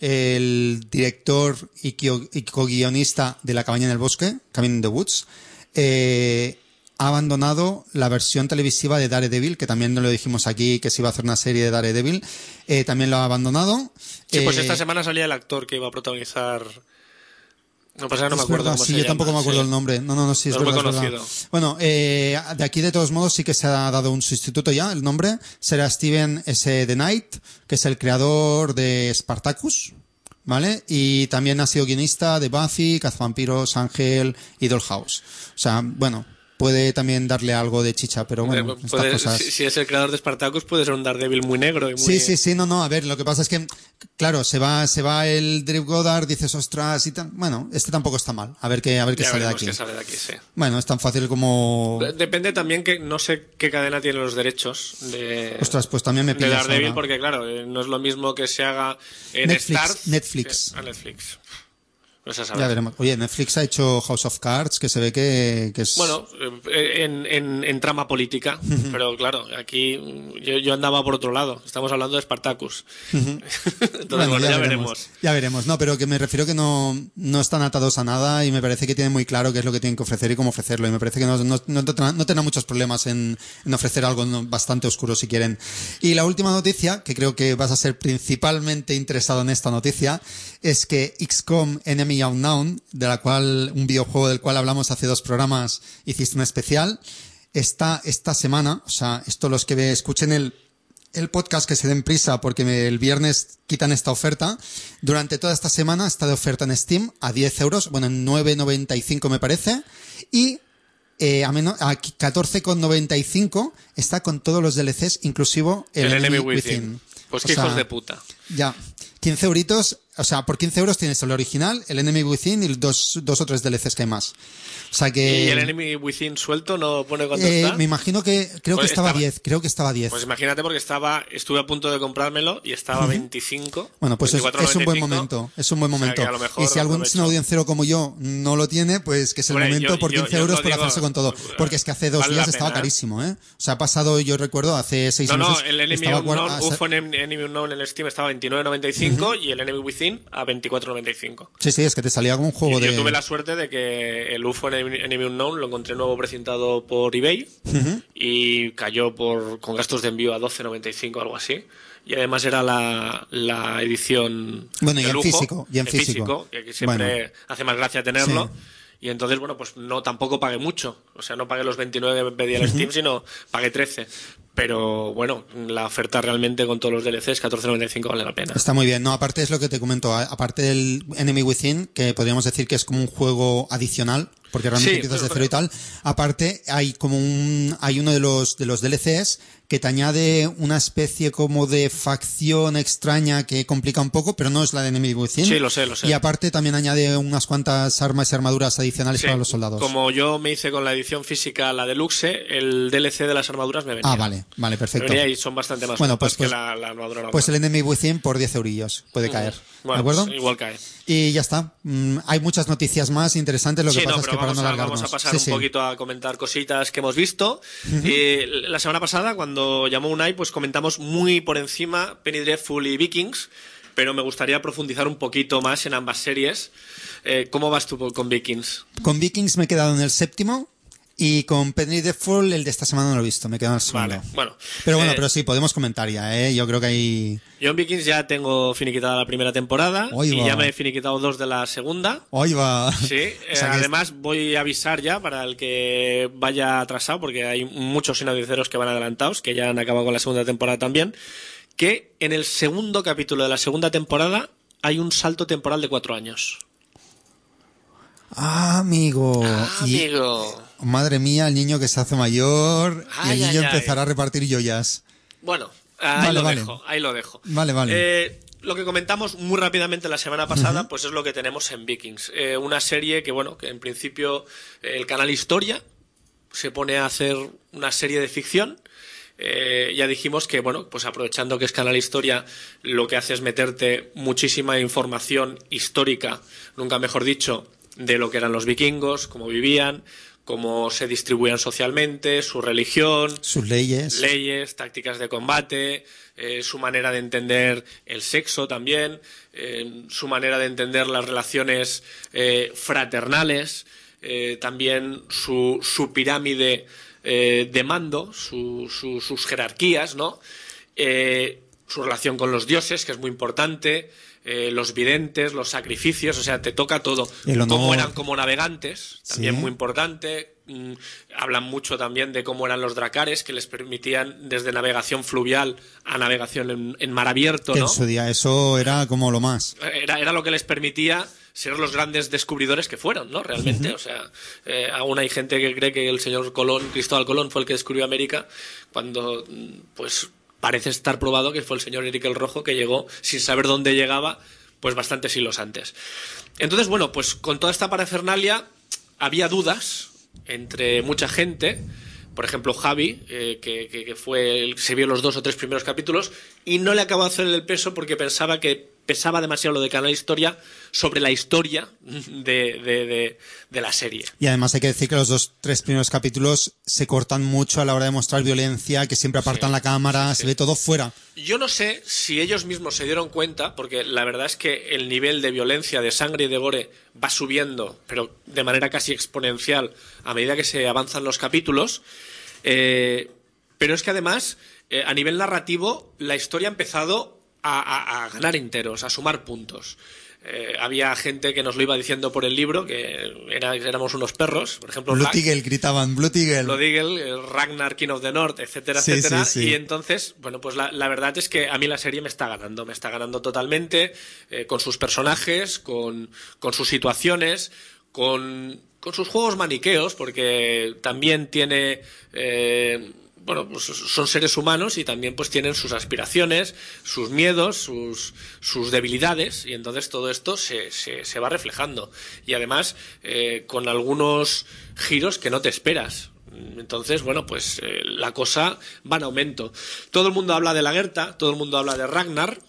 el director y co- y co-guionista de La cabaña en el bosque, Cabin in the Woods, eh, ha abandonado la versión televisiva de Daredevil, que también lo dijimos aquí, que se iba a hacer una serie de Daredevil. Eh, también lo ha abandonado. sí, pues Eh, esta semana salía el actor que iba a protagonizar. No pasa, no me es acuerdo verdad, cómo sí, se yo llama, tampoco me acuerdo sí. el nombre. No, no, no, sí, es No es muy verdad, es verdad. conocido. Bueno, eh, de aquí de todos modos sí que se ha dado un sustituto ya. El nombre será Steven S. The Knight, que es el creador de Spartacus, ¿vale? Y también ha sido guionista de Buffy, Cazavampiros, Ángel y Dollhouse. O sea, bueno, puede también darle algo de chicha, pero bueno, Eh, estas puede- cosas... si, si es el creador de Spartacus, puede ser un Daredevil muy negro y muy... Sí, sí, sí, no, no, a ver, lo que pasa es que, claro, se va, se va el Drew Goddard, dices, ostras, y tal. Bueno, este tampoco está mal. A ver qué, a ver qué Ya sale de veremos aquí. qué sale de aquí, sí. Bueno, es tan fácil como... De- Depende también que no sé qué cadena tiene los derechos de, Ostras, pues también me de pillas Daredevil, ahora. porque claro, eh, no es lo mismo que se haga en Netflix, Starz Netflix. que- a Netflix. Pues a Ya saber. veremos. Oye, Netflix ha hecho House of Cards, que se ve que, que es... Bueno, eh, en, en, en trama política, pero claro, aquí yo, yo andaba por otro lado. Estamos hablando de Spartacus. Entonces, bueno, ya, veremos. Ya veremos. No, pero que me refiero que no, no están atados a nada, y me parece que tienen muy claro qué es lo que tienen que ofrecer y cómo ofrecerlo. Y me parece que no, no, no, tendrán- no tendrán muchos problemas en, en ofrecer algo no- bastante oscuro si quieren. Y la última noticia, que creo que vas a ser principalmente interesado en esta noticia, es que X COM Enemy Unknown, de la cual, un videojuego del cual hablamos hace dos programas, hiciste un especial, está esta semana, o sea, esto los que escuchen el, el podcast que se den prisa porque me, el viernes quitan esta oferta, durante toda esta semana está de oferta en Steam a diez euros, bueno, en nueve noventa y cinco me parece, y eh, a, menos, a catorce noventa y cinco está con todos los D L Cs, inclusivo el, el Enemy Enemy Within. Within. Pues O qué sea, hijos de puta. Ya, quince euritos, o sea, por quince euros tienes el original, el Enemy Within y dos, dos o tres D L Cs que hay más. O sea que... ¿Y el Enemy Within suelto no pone cuánto eh, está? Me imagino que, creo Pues que estaba estaba- diez, creo que estaba diez. Pues imagínate porque estaba, estuve a punto de comprármelo y estaba a veinticinco. Bueno, pues es, veinticuatro es un buen noventa y cinco. momento, es un buen O sea, momento. que a lo mejor Y si algún aprovecho. sinaudiencero como yo no lo tiene, pues que es el Hombre, momento yo- por yo- quince yo euros lo por digo, hacerse con todo. Porque es que hace dos vale días la estaba pena, ¿eh? carísimo, ¿eh? O sea, ha pasado, yo recuerdo, hace seis No, no, meses. el Enemy estaba Unknown, guar- U F O en Enemy Unknown en el Steam estaba a veintinueve noventa y cinco y el Enemy Within a veinticuatro noventa y cinco. Sí, sí, es que te salía como un juego Y de... yo tuve la suerte de que el U F O en Enemy Enemy Unknown lo encontré nuevo precintado por eBay y cayó por con gastos de envío a doce noventa y cinco, algo así. Y además era la, la edición Bueno, y de en lujo, físico, y en físico. que aquí siempre Bueno. hace más gracia tenerlo. Sí. Y entonces, bueno, pues no tampoco pagué mucho. O sea, no pagué los veintinueve que pedía el Steam, sino pagué trece. Pero bueno, la oferta realmente con todos los D L Cs, catorce noventa y cinco vale la pena. Está muy bien. No, aparte es lo que te comento. a- Aparte del Enemy Within, que podríamos decir que es como un juego adicional, porque realmente Sí, empiezas de pero- cero y tal. Aparte, hay como un, hay uno de los, de los D L Cs que te añade una especie como de facción extraña que complica un poco, pero no es la de Enemy Within. Sí, lo sé, lo sé. Y aparte también añade unas cuantas armas y armaduras adicionales Sí, para los soldados. Como yo me hice con la edición física, la deluxe, el D L C de las armaduras me venía. Ah, vale, vale, Me perfecto. venía y son bastante más Bueno, guapas pues- pues- que la, la armadura normal. Pues el Enemy Within por diez eurillos puede caer. Bueno, ¿De acuerdo? pues igual cae. Y ya está. Mm, hay muchas noticias más interesantes, lo que Sí, pasa no, es pero que para vamos, no a, alargarnos. vamos a pasar Sí, un sí. poquito a comentar cositas que hemos visto. Eh, la semana pasada, cuando llamó Unai, pues comentamos muy por encima Penny Dreadful y Vikings, pero me gustaría profundizar un poquito más en ambas series. Eh, ¿Cómo vas tú con Vikings? Con Vikings me he quedado en el séptimo y con Penny Dreadful el de esta semana no lo he visto, me he quedado en el segundo. Vale, bueno. Pero bueno, Eh, pero sí, podemos comentar ya, ¿eh? Yo creo que hay... Yo en Vikings ya tengo finiquitada la primera temporada Ahí y va. ya me he finiquitado dos de la segunda. Hoy va... Sí, eh, O sea que es- además voy a avisar ya para el que vaya atrasado, porque hay muchos sinodinceros que van adelantados, que ya han acabado con la segunda temporada también, que en el segundo capítulo de la segunda temporada hay un salto temporal de cuatro años. Ah, amigo. Ah, Y- amigo. Madre mía, el niño que se hace mayor Ay, y el niño ay, ay. empezará a repartir joyas. Bueno, ahí Vale, lo vale. dejo, ahí lo dejo. Vale, vale. Eh, lo que comentamos muy rápidamente la semana pasada, pues es lo que tenemos en Vikings. Eh, una serie que, bueno, que en principio eh, el canal Historia se pone a hacer una serie de ficción. Eh, ya dijimos que, bueno, pues aprovechando que es Canal Historia, lo que hace es meterte muchísima información histórica, nunca mejor dicho, de lo que eran los vikingos, cómo vivían, cómo se distribuían socialmente, su religión, Sus leyes. leyes, tácticas de combate, eh, su manera de entender el sexo también, eh, su manera de entender las relaciones eh, fraternales, eh, también su, su pirámide eh, de mando, su- su- sus jerarquías, ¿no? Eh, su relación con los dioses, que es muy importante, eh, los videntes, los sacrificios, o sea, te toca todo. El honor. Cómo eran como navegantes, también Sí. muy importante. Mm, hablan mucho también de cómo eran los dracares, que les permitían desde navegación fluvial a navegación en, en mar abierto, Que ¿no? en su día eso era como lo más. Era, era lo que les permitía ser los grandes descubridores que fueron, ¿no? Realmente, o sea, eh, aún hay gente que cree que el señor Colón, Cristóbal Colón, fue el que descubrió América, cuando, mm, pues, parece estar probado que fue el señor Enrique el Rojo que llegó sin saber dónde llegaba, pues bastantes siglos antes. Entonces, bueno, pues con toda esta parafernalia había dudas entre mucha gente. Por ejemplo, Javi, eh, que, que, que fue el, se vio los dos o tres primeros capítulos y no le acabó de hacer el peso porque pensaba que pesaba demasiado lo de Canal Historia sobre la historia de, de, de, de la serie. Y además hay que decir que los dos, tres primeros capítulos se cortan mucho a la hora de mostrar violencia, que siempre apartan Sí, la cámara, sí, sí. se ve todo fuera. Yo no sé si ellos mismos se dieron cuenta, porque la verdad es que el nivel de violencia, de sangre y de gore va subiendo, pero de manera casi exponencial a medida que se avanzan los capítulos. Eh, pero es que además, eh, a nivel narrativo, la historia ha empezado a, a- a ganar enteros, a sumar puntos. eh, había gente que nos lo iba diciendo por el libro, que era, éramos unos perros, por ejemplo... Blood Eagle, gritaban, Blood Eagle. Blood Eagle, Ragnar, King of the North, etcétera, sí, etcétera. Sí, sí. Y entonces, bueno, pues la, la verdad es que a mí la serie me está ganando, me está ganando totalmente, eh, con sus personajes, con, con sus situaciones, con, con sus juegos maniqueos, porque también tiene... Eh, bueno, pues son seres humanos y también pues tienen sus aspiraciones, sus miedos, sus, sus debilidades, y entonces todo esto se, se, se va reflejando. Y además, eh, con algunos giros que no te esperas. Entonces, bueno, pues eh, la cosa va en aumento. Todo el mundo habla de Lagertha, todo el mundo habla de Ragnar,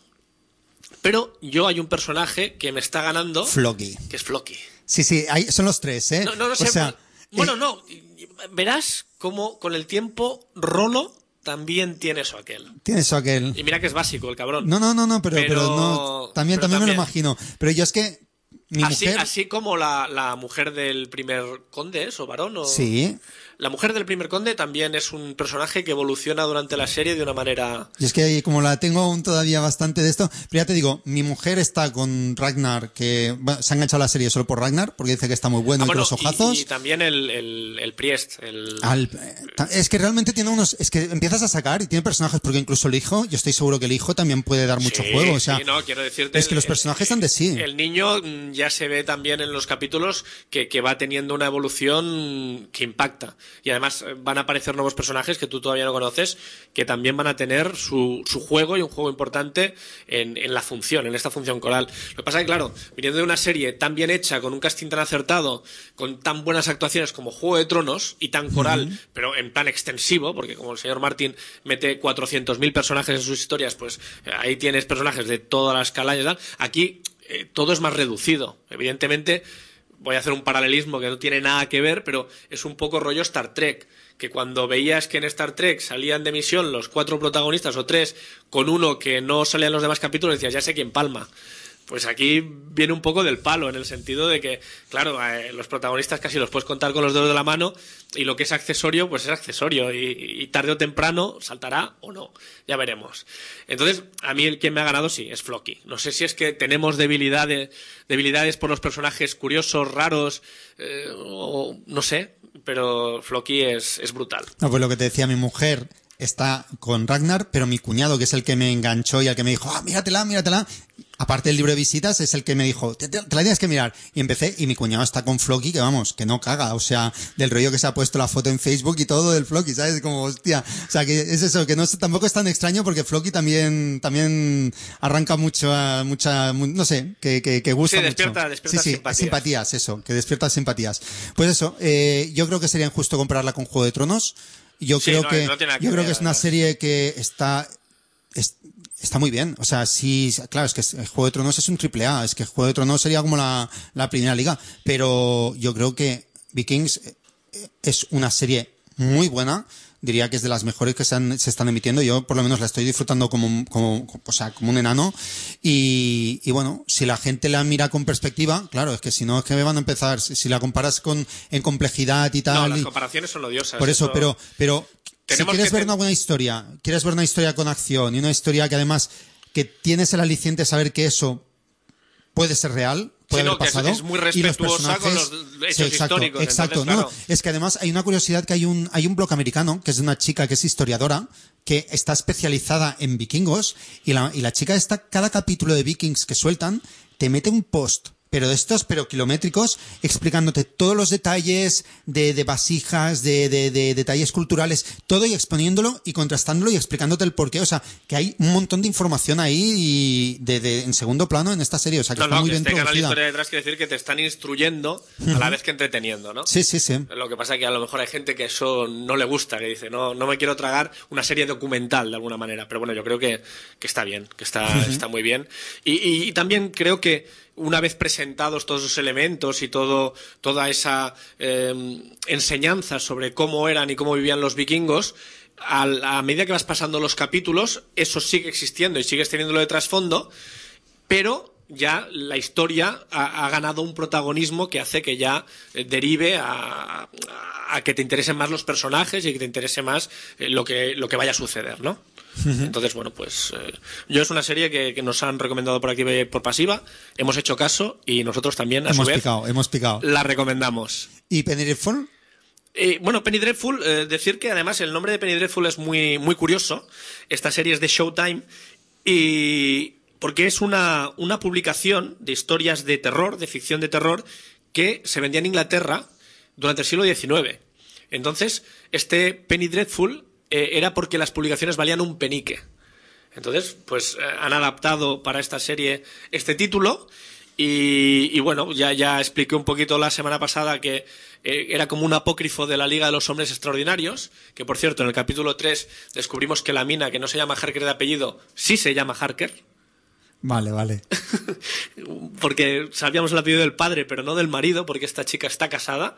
pero yo hay un personaje que me está ganando... Floki. Que es Floki. Sí, sí, hay, son los tres, ¿eh? No, no, no sé. O sea, bueno, eh, no. Verás cómo con el tiempo Rolo también tiene eso aquel. Tiene eso aquel. Y mira que es básico el cabrón. No, no, no, no, pero, Pero- pero no, también, pero también me lo también. imagino. Pero yo es que mi así, mujer... así como la, la mujer del primer conde, ¿es? ¿O varón? O... Sí. La mujer del primer conde también es un personaje que evoluciona durante la serie de una manera... Y es que como la tengo aún todavía bastante de esto, pero ya te digo, mi mujer está con Ragnar, que bueno, se ha enganchado a la serie solo por Ragnar, porque dice que está muy bueno Ah, y bueno, con los ojazos. y, y también el, el, el Priest. El... Al- es que realmente tiene unos, es que empiezas a sacar y tiene personajes, porque incluso el hijo, yo estoy seguro que el hijo también puede dar mucho Sí, juego, o sea, sí, no, quiero decirte, es que los el- personajes dan de sí. El niño mm, ya se ve también en los capítulos que, que va teniendo una evolución que impacta. Y además eh, van a aparecer nuevos personajes que tú todavía no conoces, que también van a tener su, su juego y un juego importante en, en la función, en esta función coral. Lo que pasa es que, claro, viniendo de una serie tan bien hecha, con un casting tan acertado, con tan buenas actuaciones como Juego de Tronos y tan coral, uh-huh. pero en plan extensivo, porque como el señor Martin mete cuatrocientos mil personajes en sus historias, pues eh, ahí tienes personajes de todas las calañas y tal. Aquí eh, todo es más reducido. Evidentemente, voy a hacer un paralelismo que no tiene nada que ver, pero es un poco rollo Star Trek, que cuando veías que en Star Trek salían de misión los cuatro protagonistas o tres, con uno que no salía en los demás capítulos, decías, ya sé quién palma. Pues aquí viene un poco del palo, en el sentido de que, claro, eh, los protagonistas casi los puedes contar con los dedos de la mano, y lo que es accesorio, pues es accesorio, y, y tarde o temprano saltará o no, ya veremos. Entonces, a mí el que me ha ganado sí, es Floki. No sé si es que tenemos debilidades, debilidades por los personajes curiosos, raros, eh, o no sé, pero Floki es, es brutal. No, pues lo que te decía mi mujer está con Ragnar, pero mi cuñado, que es el que me enganchó y el que me dijo, ah, míratela, míratela, aparte del libro de visitas, es el que me dijo, te, te, te la tienes que mirar. Y empecé, y mi cuñado está con Floki, que vamos, que no caga, o sea, del rollo que se ha puesto la foto en Facebook y todo del Floki, ¿sabes? Como, hostia, o sea, que es eso, que no tampoco es tan extraño, porque Floki también, también arranca mucho, a, mucha, no sé, que, que, que gusta sí, despierta, mucho. Despierta sí, sí, simpatías. simpatías, eso, que despierta simpatías. Pues eso, eh, yo creo que sería injusto compararla con Juego de Tronos. Yo sí, creo no, que, no tiene nada que yo creo ver, que es una además. serie que está, es, está muy bien. O sea, sí, claro, es que el Juego de Tronos es un triple A, es que Juego de Tronos sería como la, la primera liga. Pero yo creo que Vikings es una serie muy buena. Diría que es de las mejores que se, han, se están emitiendo. Yo por lo menos la estoy disfrutando como, como, o sea, como un enano. Y, y bueno, si la gente la mira con perspectiva, claro, es que si no es que me van a empezar, si la comparas con, en complejidad y tal. No, las y, comparaciones son odiosas. por eso, eso... pero, pero, si Tenemos quieres que ver ten- una buena historia, quieres ver una historia con acción y una historia que además, que tienes el aliciente de saber que eso puede ser real, puede Sí, no, haber que es- pasado. es muy y los respetuosa con los personajes- hechos Sí, exacto, históricos, exacto. entonces, No, claro. es que además hay una curiosidad que hay un, hay un blog americano, que es de una chica que es historiadora, que está especializada en vikingos, y la, y la chica esta, cada capítulo de Vikings que sueltan, te mete un post, pero de estos, pero kilométricos, explicándote todos los detalles de, de vasijas, de, de, de detalles culturales, todo, y exponiéndolo y contrastándolo y explicándote el porqué. O sea, que hay un montón de información ahí y de, de, en segundo plano en esta serie. O sea, que No, está no, muy que bien tengan la producida. historia detrás, quiere decir que te están instruyendo a la vez que entreteniendo, ¿no? Sí, sí, sí. Lo que pasa es que a lo mejor hay gente que eso no le gusta, que dice, no, no me quiero tragar una serie documental de alguna manera. Pero bueno, yo creo que, que está bien, que está, uh-huh. está muy bien. Y, y, y también creo que una vez presentados todos esos elementos y todo, toda esa eh, enseñanza sobre cómo eran y cómo vivían los vikingos, a, a medida que vas pasando los capítulos, eso sigue existiendo y sigues teniéndolo de trasfondo, pero ya la historia ha, ha ganado un protagonismo que hace que ya eh, derive a, a, a que te interesen más los personajes y que te interese más eh, lo que, lo que vaya a suceder, ¿no? Entonces, bueno, pues eh, yo es una serie que, que nos han recomendado por activa y por pasiva, hemos hecho caso y nosotros también, a hemos su vez, picado, hemos picado. la recomendamos. ¿Y Penny Dreadful? Eh, bueno, Penny Dreadful, eh, decir que además el nombre de Penny Dreadful es muy, muy curioso. Esta serie es de Showtime y porque es una, una publicación de historias de terror, de ficción de terror, que se vendía en Inglaterra durante el siglo diecinueve. Entonces, este Penny Dreadful eh, era porque las publicaciones valían un penique. Entonces, pues eh, han adaptado para esta serie este título y, y bueno, ya, ya expliqué un poquito la semana pasada que eh, era como un apócrifo de la Liga de los Hombres Extraordinarios, que por cierto, en el capítulo tres descubrimos que la mina, que no se llama Harker de apellido, sí se llama Harker. Vale, vale. Porque sabíamos el apellido del padre, pero no del marido, porque esta chica está casada.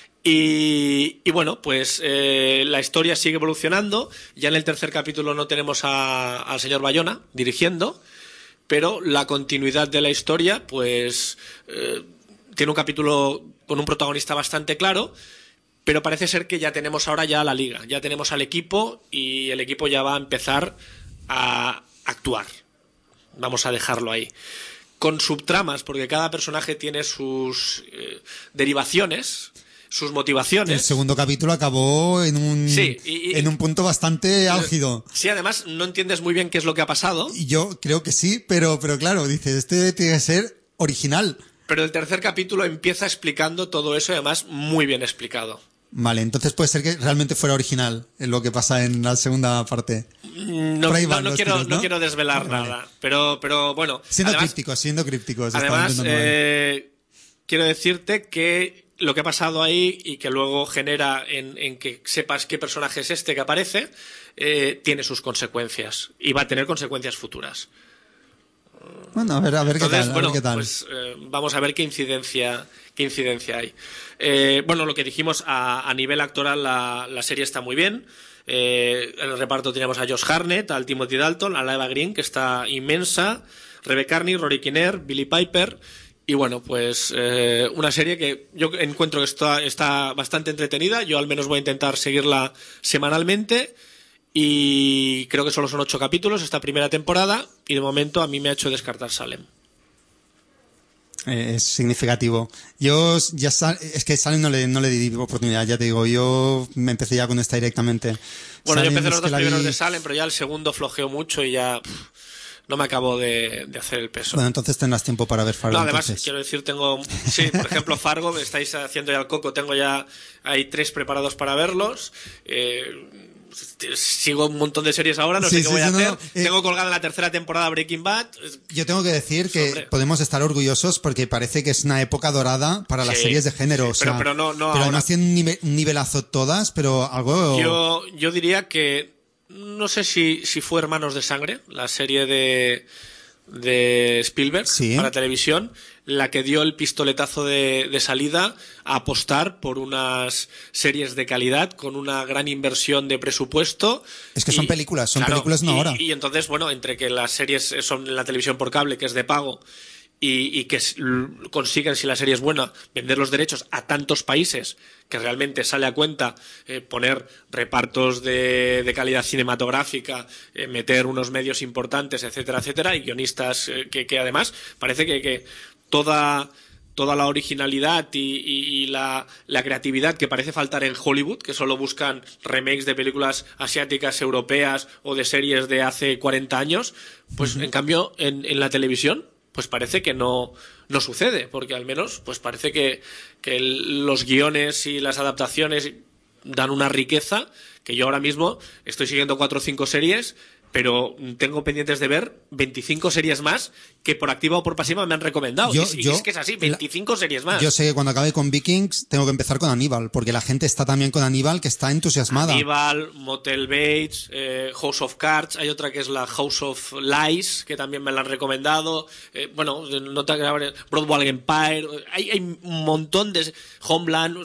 Y, y bueno, pues eh, la historia sigue evolucionando. Ya en el tercer capítulo no tenemos a, al señor Bayona dirigiendo, pero la continuidad de la historia, pues eh, tiene un capítulo con un protagonista bastante claro, pero parece ser que ya tenemos ahora ya la liga, ya tenemos al equipo y el equipo ya va a empezar a actuar. Vamos a dejarlo ahí. Con subtramas, porque cada personaje tiene sus eh, derivaciones, sus motivaciones. El segundo capítulo acabó en un, sí, y, y, en un punto bastante álgido. Sí, además no entiendes muy bien qué es lo que ha pasado. Y yo creo que sí, pero, pero claro, dices, este tiene que ser original. Pero el tercer capítulo empieza explicando todo eso y además muy bien explicado. Vale, entonces puede ser que realmente fuera original en lo que pasa en la segunda parte. No, no, no, quiero, tiros, ¿no? no quiero desvelar vale. nada, pero, pero bueno. Siendo además, crípticos, siendo crípticos. Además, eh, quiero decirte que lo que ha pasado ahí y que luego genera en, en que sepas qué personaje es este que aparece, eh, tiene sus consecuencias y va a tener consecuencias futuras. Bueno, a ver, a ver Entonces, qué tal. Bueno, a ver qué tal. Pues eh, vamos a ver qué incidencia, qué incidencia hay. Eh, bueno, lo que dijimos, a, a nivel actoral la, la serie está muy bien. Eh, en el reparto teníamos a Josh Hartnett, al Timothy Dalton, a la Eva Green, que está inmensa, Rebecca Carney, Rory Kinnear, Billie Piper. Y bueno, pues eh, una serie que yo encuentro que está, está bastante entretenida. Yo al menos voy a intentar seguirla semanalmente. Y creo que solo son ocho capítulos esta primera temporada. Y de momento a mí me ha hecho descartar Salem. Eh, es significativo. Yo ya sal, es que Salem no le, no le di oportunidad, ya te digo. Yo me empecé ya con esta directamente. Bueno, Salem yo empecé los dos primeros vi... de Salem, pero ya el segundo flojeó mucho y ya... Pff, no me acabo de, de hacer el peso. Bueno, entonces tendrás tiempo para ver Fargo. No, además, entonces. quiero decir, tengo... Sí, por ejemplo, Fargo, estáis haciendo ya el coco, tengo ya... Hay tres preparados para verlos. Eh, sigo un montón de series ahora, no sí, sé qué sí, voy sí, a no, hacer. no, eh, tengo colgada la tercera temporada Breaking Bad. Yo tengo que decir que Hombre. podemos estar orgullosos porque parece que es una época dorada para las Sí, series de género. sí, o sea, pero, pero no, no pero ahora. además tienen un, nive un nivelazo todas, pero algo... Yo, yo diría que... No sé si, si fue Hermanos de Sangre, la serie de... de Spielberg sí. para televisión, la que dio el pistoletazo de, de salida a apostar por unas series de calidad con una gran inversión de presupuesto. Es que y, son películas, son claro, películas una y, hora. Y entonces, bueno, entre que las series son en la televisión por cable, que es de pago, y, y que consiguen, si la serie es buena, vender los derechos a tantos países que realmente sale a cuenta eh, poner repartos de, de calidad cinematográfica, eh, meter unos medios importantes, etcétera, etcétera, y guionistas eh, que, que además parece que, que toda... toda la originalidad y, y, y la, la creatividad que parece faltar en Hollywood, que solo buscan remakes de películas asiáticas, europeas o de series de hace cuarenta años, pues uh-huh. en cambio en, en la televisión pues parece que no, no sucede, porque al menos pues parece que, que el, los guiones y las adaptaciones dan una riqueza que yo ahora mismo estoy siguiendo cuatro o cinco series, pero tengo pendientes de ver veinticinco series más que por activa o por pasiva me han recomendado. Yo, y, y yo, es que es así, veinticinco la, series más. Yo sé que cuando acabe con Vikings tengo que empezar con Aníbal, porque la gente está también con Aníbal, que está entusiasmada. Aníbal, Motel Bates, eh, House of Cards, hay otra que es la House of Lies, que también me la han recomendado. Eh, bueno, no te Broadwalk Empire, hay, hay un montón de... Homeland, o sea...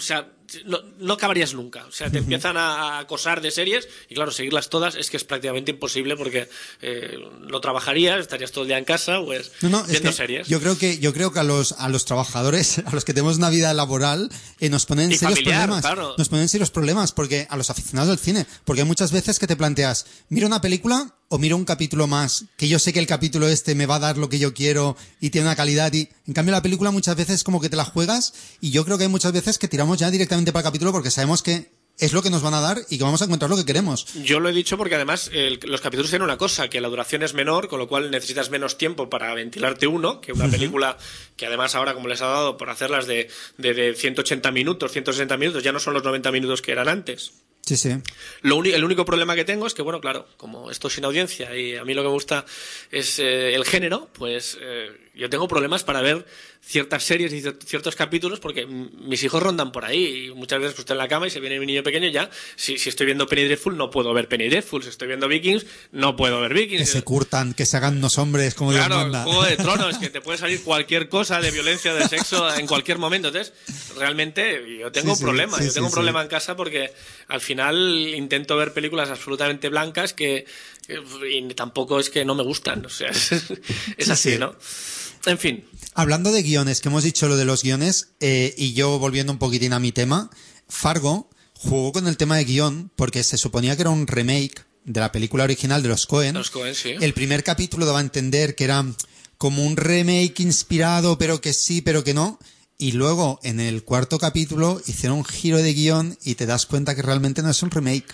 no, no acabarías nunca. O sea, te empiezan a acosar de series y claro, seguirlas todas es que es prácticamente imposible porque eh, no trabajarías, estarías todo el día en casa pues no, no, viendo es que series. Yo creo que yo creo que a los a los trabajadores, a los que tenemos una vida laboral, eh, nos ponen Y serios familiar, problemas. claro. Nos ponen serios problemas porque a los aficionados del cine, porque hay muchas veces que te planteas, miro una película o miro un capítulo más, que yo sé que el capítulo este me va a dar lo que yo quiero y tiene una calidad y en cambio la película muchas veces como que te la juegas y yo creo que hay muchas veces que tiramos ya directamente para el capítulo porque sabemos que es lo que nos van a dar y que vamos a encontrar lo que queremos. Yo lo he dicho porque además el, los capítulos tienen una cosa, que la duración es menor, con lo cual necesitas menos tiempo para ventilarte uno, que una uh-huh. película que además ahora como les ha dado por hacerlas de, de, de ciento ochenta minutos, ciento sesenta minutos, ya no son los noventa minutos que eran antes. Sí, sí. Lo el único problema que tengo es que, bueno, claro, como esto es sin audiencia y a mí lo que me gusta es eh, el género, pues eh, yo tengo problemas para ver ciertas series y ciertos capítulos porque mis hijos rondan por ahí y muchas veces pues, estoy en la cama y se viene mi niño pequeño y ya, si, si estoy viendo Penny Dreadful no puedo ver Penny Dreadful, si estoy viendo Vikings no puedo ver Vikings. Que se curtan, que se hagan unos hombres como claro, Dios manda. Claro, Juego de Tronos, que te puede salir cualquier cosa de violencia, de sexo en cualquier momento. Entonces, realmente yo tengo sí, un sí, problema, sí, yo tengo sí, un problema sí. en casa porque al final intento ver películas absolutamente blancas que, que y tampoco es que no me gustan, o sea, es, es sí, así, sí. ¿no? En fin. Hablando de guiones, que hemos dicho lo de los guiones, eh, y yo volviendo un poquitín a mi tema, Fargo jugó con el tema de guión porque se suponía que era un remake de la película original de los Coen. Los Coen, sí. El primer capítulo daba a entender que era como un remake inspirado, pero que sí, pero que no. Y luego, en el cuarto capítulo, hicieron un giro de guión y te das cuenta que realmente no es un remake.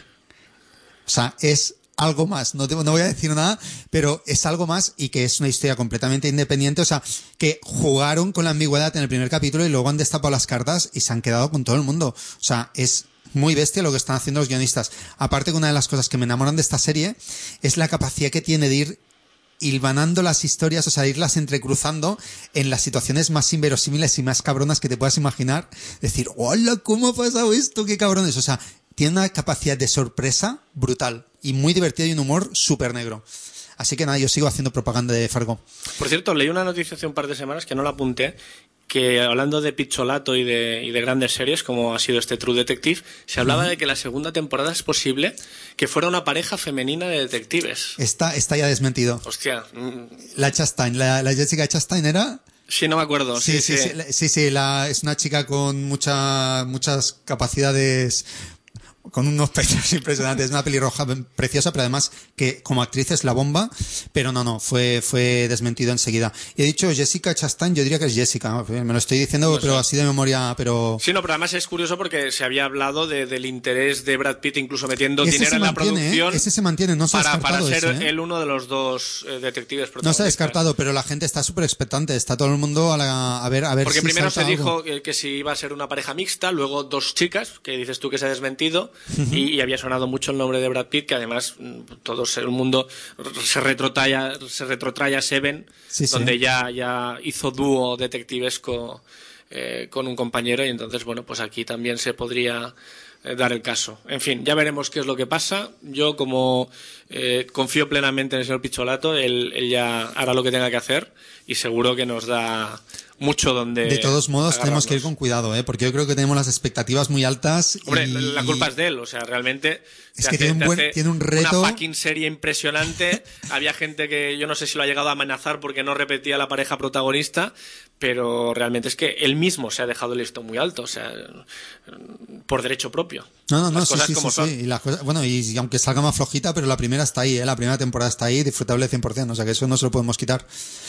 O sea, es algo más. No, te, no voy a decir nada, pero es algo más y que es una historia completamente independiente. O sea, que jugaron con la ambigüedad en el primer capítulo y luego han destapado las cartas y se han quedado con todo el mundo. O sea, es muy bestia lo que están haciendo los guionistas. Aparte que una de las cosas que me enamoran de esta serie es la capacidad que tiene de ir hilvanando las historias, o sea, irlas entrecruzando en las situaciones más inverosímiles y más cabronas que te puedas imaginar. Decir, hola, ¿cómo ha pasado esto? ¡Qué cabrones! O sea, tiene una capacidad de sorpresa brutal y muy divertida y un humor súper negro. Así que nada, yo sigo haciendo propaganda de Fargo. Por cierto, leí una noticia hace un par de semanas que no la apunté, que hablando de picholato y de, y de grandes series como ha sido este True Detective, se hablaba uh-huh. de que la segunda temporada es posible que fuera una pareja femenina de detectives. Está, está ya desmentido. Hostia. La Chastain, la, la Jessica Chastain era... Sí, no me acuerdo. Sí, sí, sí. Sí, sí, sí, sí la, es una chica con mucha, muchas capacidades... con unos pechos impresionantes, es una pelirroja preciosa, pero además que como actriz es la bomba, pero no, no, fue fue desmentido enseguida. Y he dicho Jessica Chastain, yo diría que es Jessica, me lo estoy diciendo, no sé. Pero así de memoria, pero... Sí, no, pero además es curioso porque se había hablado de, del interés de Brad Pitt incluso metiendo ese dinero en la producción. ¿eh? Ese se mantiene, no se ha para, descartado para ser ese, ¿eh? él uno de los dos eh, detectives protagonistas. No se ha descartado, pero la gente está súper expectante, está todo el mundo a, la, a ver a ver porque si primero se algo. dijo que si iba a ser una pareja mixta, luego dos chicas, que dices tú que se ha desmentido, uh-huh. y, y había sonado mucho el nombre de Brad Pitt, que además todo el mundo se retrotrae a, se retrotrae a Seven, sí, donde sí. ya, ya hizo dúo detectivesco eh, con un compañero, y entonces, bueno, pues aquí también se podría eh, dar el caso. En fin, ya veremos qué es lo que pasa. Yo, como eh, confío plenamente en el señor Picholato, él, él ya hará lo que tenga que hacer y seguro que nos da mucho donde de todos modos agarrarnos. Tenemos que ir con cuidado, ¿eh? Porque yo creo que tenemos las expectativas muy altas. Hombre, y... la culpa es de él, o sea, realmente es que hace, tiene, un buen, tiene un reto. Una fucking serie impresionante. Había gente que yo no sé si lo ha llegado a amenazar porque no repetía la pareja protagonista, pero realmente es que él mismo se ha dejado el listón muy alto, o sea, por derecho propio. No, no, no, las sí, cosas sí, como sí, son. sí. Y las cosas, bueno, y, y aunque salga más flojita, pero la primera está ahí, ¿eh? La primera temporada está ahí, disfrutable cien por ciento, o sea que eso no se lo podemos quitar.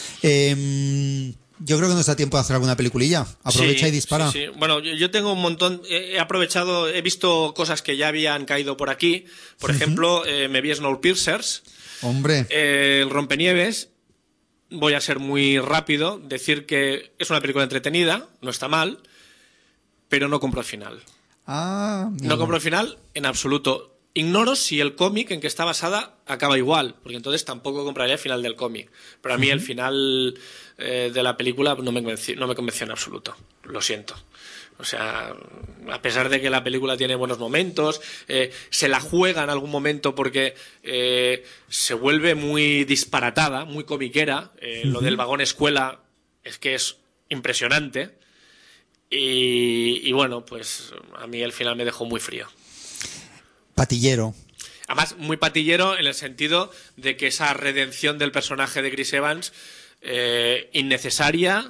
Eh, yo creo que nos da tiempo de hacer alguna peliculilla. Aprovecha sí, y dispara. Sí, sí. Bueno, yo, yo tengo un montón. He aprovechado, he visto cosas que ya habían caído por aquí. Por uh-huh. ejemplo, eh, me vi Snowpiercer. Hombre. Eh, el Rompenieves. Voy a ser muy rápido. Decir que es una película entretenida, no está mal, pero no compro el final. Ah, no compro el final en absoluto. Ignoro si el cómic en que está basada acaba igual, porque entonces tampoco compraría el final del cómic. Pero a mí uh-huh. el final eh, de la película no me, convenció, no me convenció en absoluto. Lo siento. O sea, a pesar de que la película tiene buenos momentos, eh, se la juega en algún momento porque eh, se vuelve muy disparatada, muy comiquera. Eh, uh-huh. Lo del vagón escuela es que es impresionante. Y, y bueno, pues a mí el final me dejó muy frío. Patillero. Además, muy patillero en el sentido de que esa redención del personaje de Chris Evans, eh, innecesaria,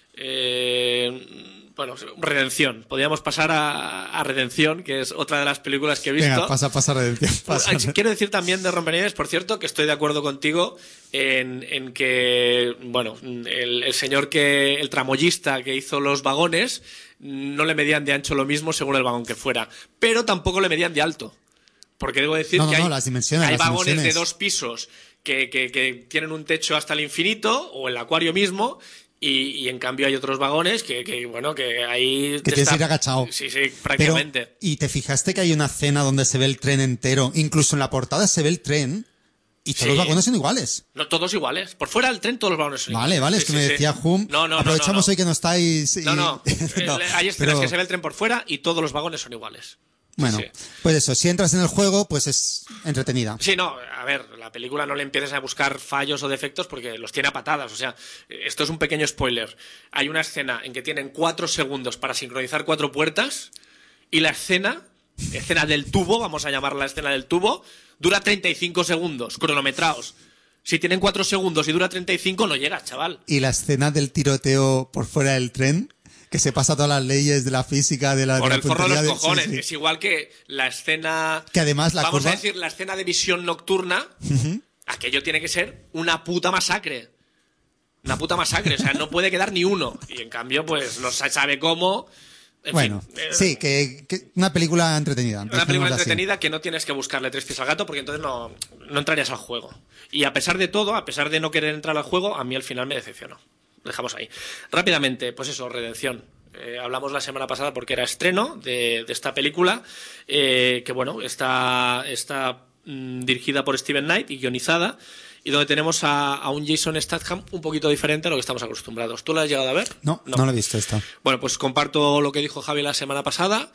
eh, bueno, redención. Podríamos pasar a, a Redención, que es otra de las películas que he visto. Venga, pasa, pasa Redención. Pasa. Quiero decir también de Rompenieves, por cierto, que estoy de acuerdo contigo en, en que, bueno, el, el señor que, el tramoyista que hizo los vagones, no le medían de ancho lo mismo según el vagón que fuera, pero tampoco le medían de alto. Porque debo decir no, no, que hay, no, las dimensiones, hay las vagones dimensiones. de dos pisos que, que, que tienen un techo hasta el infinito, o el acuario mismo, y, y en cambio hay otros vagones que, que bueno, que ahí... Que tienes que ir agachado. Sí, sí, prácticamente. Pero, ¿y te fijaste que hay una escena donde se ve el tren entero? Incluso en la portada se ve el tren y todos Sí. los vagones son iguales. No, todos iguales. Por fuera del tren todos los vagones son Vale, iguales. vale, Sí, es que sí, me sí. decía Hum. No, no, aprovechamos no, no. hoy que no estáis. Y... No, no. no, Eh, Hay escenas pero- que se ve el tren por fuera y todos los vagones son iguales. Bueno, Sí. pues eso, si entras en el juego, pues es entretenida. Sí, no, a ver, la película no le empieces a buscar fallos o defectos porque los tiene a patadas. O sea, esto es un pequeño spoiler. Hay una escena en que tienen cuatro segundos para sincronizar cuatro puertas y la escena, escena del tubo, vamos a llamarla la escena del tubo, dura treinta y cinco segundos, cronometrados. Si tienen cuatro segundos y dura treinta y cinco, no llegas, chaval. Y la escena del tiroteo por fuera del tren, que se pasa todas las leyes de la física, de la, Por de la el forro de los puntería de- cojones. sí, sí. Es igual que la escena... Que además la Vamos curva- a decir, la escena de visión nocturna, aquello tiene que ser una puta masacre. Una puta masacre. O sea, no puede quedar ni uno. Y en cambio, pues no se sabe cómo... En Bueno, fin, eh, sí, que, que una película entretenida. Una película dejémosla así. entretenida que no tienes que buscarle tres pies al gato porque entonces no, no entrarías al juego. Y a pesar de todo, a pesar de no querer entrar al juego, a mí al final me decepcionó. Dejamos ahí. Rápidamente, pues eso, Redención. Eh, hablamos la semana pasada porque era estreno de, de esta película, eh, que bueno, está, está mm, dirigida por Steven Knight y guionizada, y donde tenemos a, a un Jason Statham un poquito diferente a lo que estamos acostumbrados. ¿Tú lo has llegado a ver? No, no, lo he visto esta. Bueno, pues comparto lo que dijo Javi la semana pasada.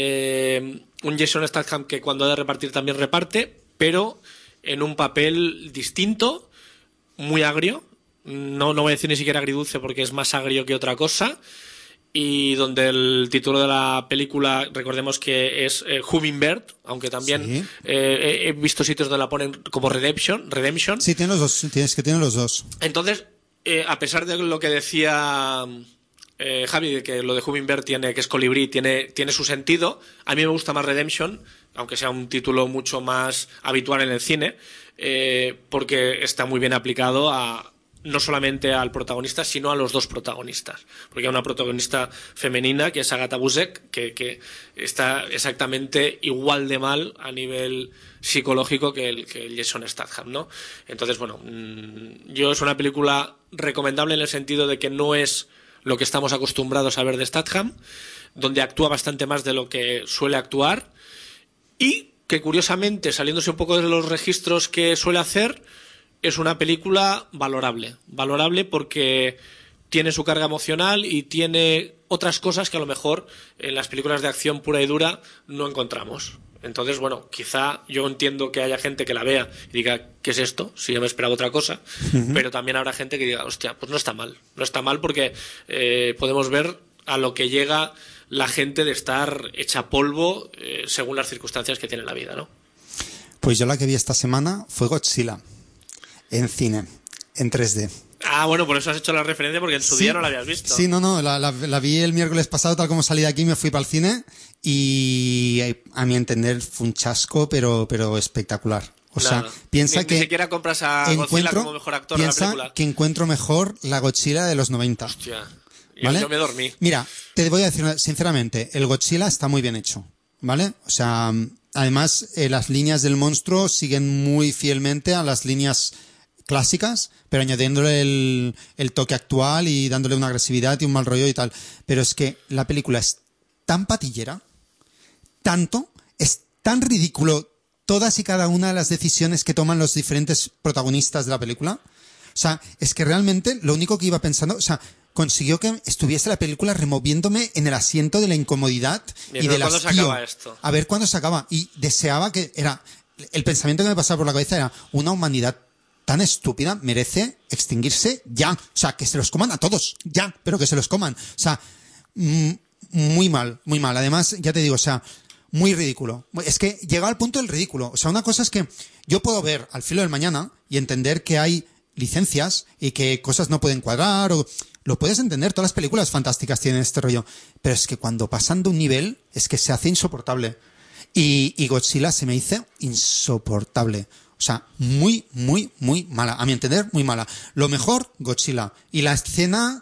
Eh, un Jason Statham que cuando ha de repartir también reparte, pero en un papel distinto, muy agrio. No, no voy a decir ni siquiera agridulce porque es más agrio que otra cosa. Y donde el título de la película, recordemos que es eh, Hummingbird, aunque también Sí. eh, he visto sitios donde la ponen como Redemption. Redemption. Sí, tiene los dos, tienes que tiene los dos. Entonces, eh, a pesar de lo que decía eh, Javi, de que lo de Hummingbird tiene, que es colibrí, tiene, tiene su sentido, a mí me gusta más Redemption, aunque sea un título mucho más habitual en el cine, eh, porque está muy bien aplicado a no solamente al protagonista, sino a los dos protagonistas. Porque hay una protagonista femenina, que es Agatha Buzzek, que, que está exactamente igual de mal a nivel psicológico que el, que el Jason Statham, ¿no? Entonces, bueno, mmm, yo es una película recomendable en el sentido de que no es lo que estamos acostumbrados a ver de Statham, donde actúa bastante más de lo que suele actuar, y que curiosamente, saliéndose un poco de los registros que suele hacer, es una película valorable. Valorable porque tiene su carga emocional y tiene otras cosas que a lo mejor en las películas de acción pura y dura no encontramos. Entonces, bueno, quizá yo entiendo que haya gente que la vea y diga, ¿qué es esto? Si yo me esperaba otra cosa. Uh-huh. Pero también habrá gente que diga, hostia, pues no está mal. No está mal porque eh, podemos ver a lo que llega la gente de estar hecha polvo eh, según las circunstancias que tiene la vida, ¿no? Pues yo la que vi esta semana fue Godzilla. En cine, en tres D. Ah, bueno, por eso has hecho la referencia, porque en su sí, día no la habías visto. Sí, no, no, la, la, la vi el miércoles pasado, tal como salí de aquí, me fui para el cine y a mi entender fue un chasco, pero, pero espectacular. O Nada. sea, piensa ni, que... Ni siquiera compras a Godzilla como mejor actor de la película. Piensa que encuentro mejor la Godzilla de los noventa. Hostia, yo, ¿vale? yo me dormí. Mira, te voy a decir sinceramente, el Godzilla está muy bien hecho, ¿vale? O sea, además eh, las líneas del monstruo siguen muy fielmente a las líneas clásicas, pero añadiéndole el, el toque actual y dándole una agresividad y un mal rollo y tal. Pero es que la película es tan patillera, tanto, es tan ridículo todas y cada una de las decisiones que toman los diferentes protagonistas de la película. O sea, es que realmente lo único que iba pensando, o sea, consiguió que estuviese la película removiéndome en el asiento de la incomodidad Bien, y del ¿cuándo hastío. se acaba esto? A ver cuándo se acaba. Y deseaba que era, el pensamiento que me pasaba por la cabeza era, una humanidad tan estúpida merece extinguirse ya. O sea, que se los coman a todos, ya, pero que se los coman. O sea, mmm, muy mal, muy mal. Además, ya te digo, o sea, muy ridículo. Es que llega al punto del ridículo. O sea, una cosa es que yo puedo ver Al filo del mañana y entender que hay licencias y que cosas no pueden cuadrar, o lo puedes entender, todas las películas fantásticas tienen este rollo, pero es que cuando pasan de un nivel es que se hace insoportable. Y, y Godzilla se me hizo insoportable. O sea, muy, muy, muy mala. A mi entender, muy mala. Lo mejor, Godzilla. Y la escena,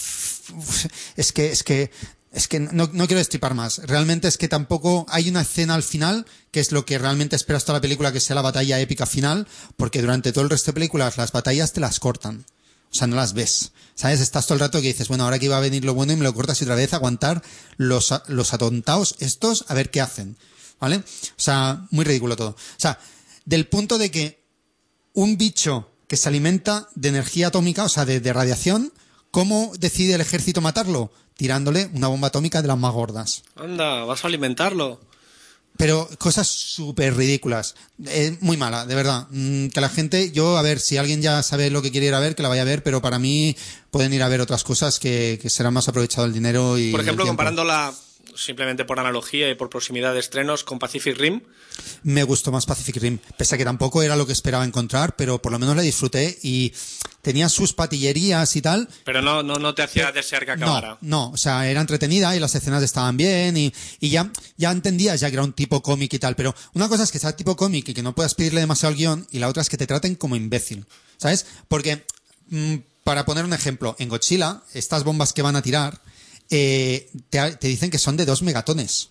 es que, es que, es que no, no quiero destripar más. Realmente es que tampoco hay una escena al final, que es lo que realmente esperas toda la película, que sea la batalla épica final, porque durante todo el resto de películas las batallas te las cortan. O sea, no las ves. ¿Sabes? Estás todo el rato que dices, bueno, ahora que iba a venir lo bueno y me lo cortas y otra vez aguantar los, los atontaos estos a ver qué hacen. ¿Vale? O sea, muy ridículo todo. O sea, del punto de que un bicho que se alimenta de energía atómica, o sea, de, de radiación, ¿cómo decide el ejército matarlo? Tirándole una bomba atómica de las más gordas. Anda, vas a alimentarlo. Pero cosas súper ridículas. Eh, muy mala, de verdad. Mm, que la gente, yo, a ver, si alguien ya sabe lo que quiere ir a ver, que la vaya a ver, pero para mí pueden ir a ver otras cosas que, que será más aprovechado el dinero y Por ejemplo, el tiempo. comparándola simplemente por analogía y por proximidad de estrenos con Pacific Rim. Me gustó más Pacific Rim, pese a que tampoco era lo que esperaba encontrar, pero por lo menos la disfruté y tenía sus patillerías y tal. Pero no, no, no te hacía pero, desear que acabara. No, no, o sea, era entretenida y las escenas estaban bien y, y ya, ya entendías ya que era un tipo cómic y tal, pero una cosa es que sea tipo cómic y que no puedas pedirle demasiado al guión, y la otra es que te traten como imbécil, ¿sabes? Porque, mmm, para poner un ejemplo, en Godzilla, estas bombas que van a tirar, eh, te, te dicen que son de dos megatones.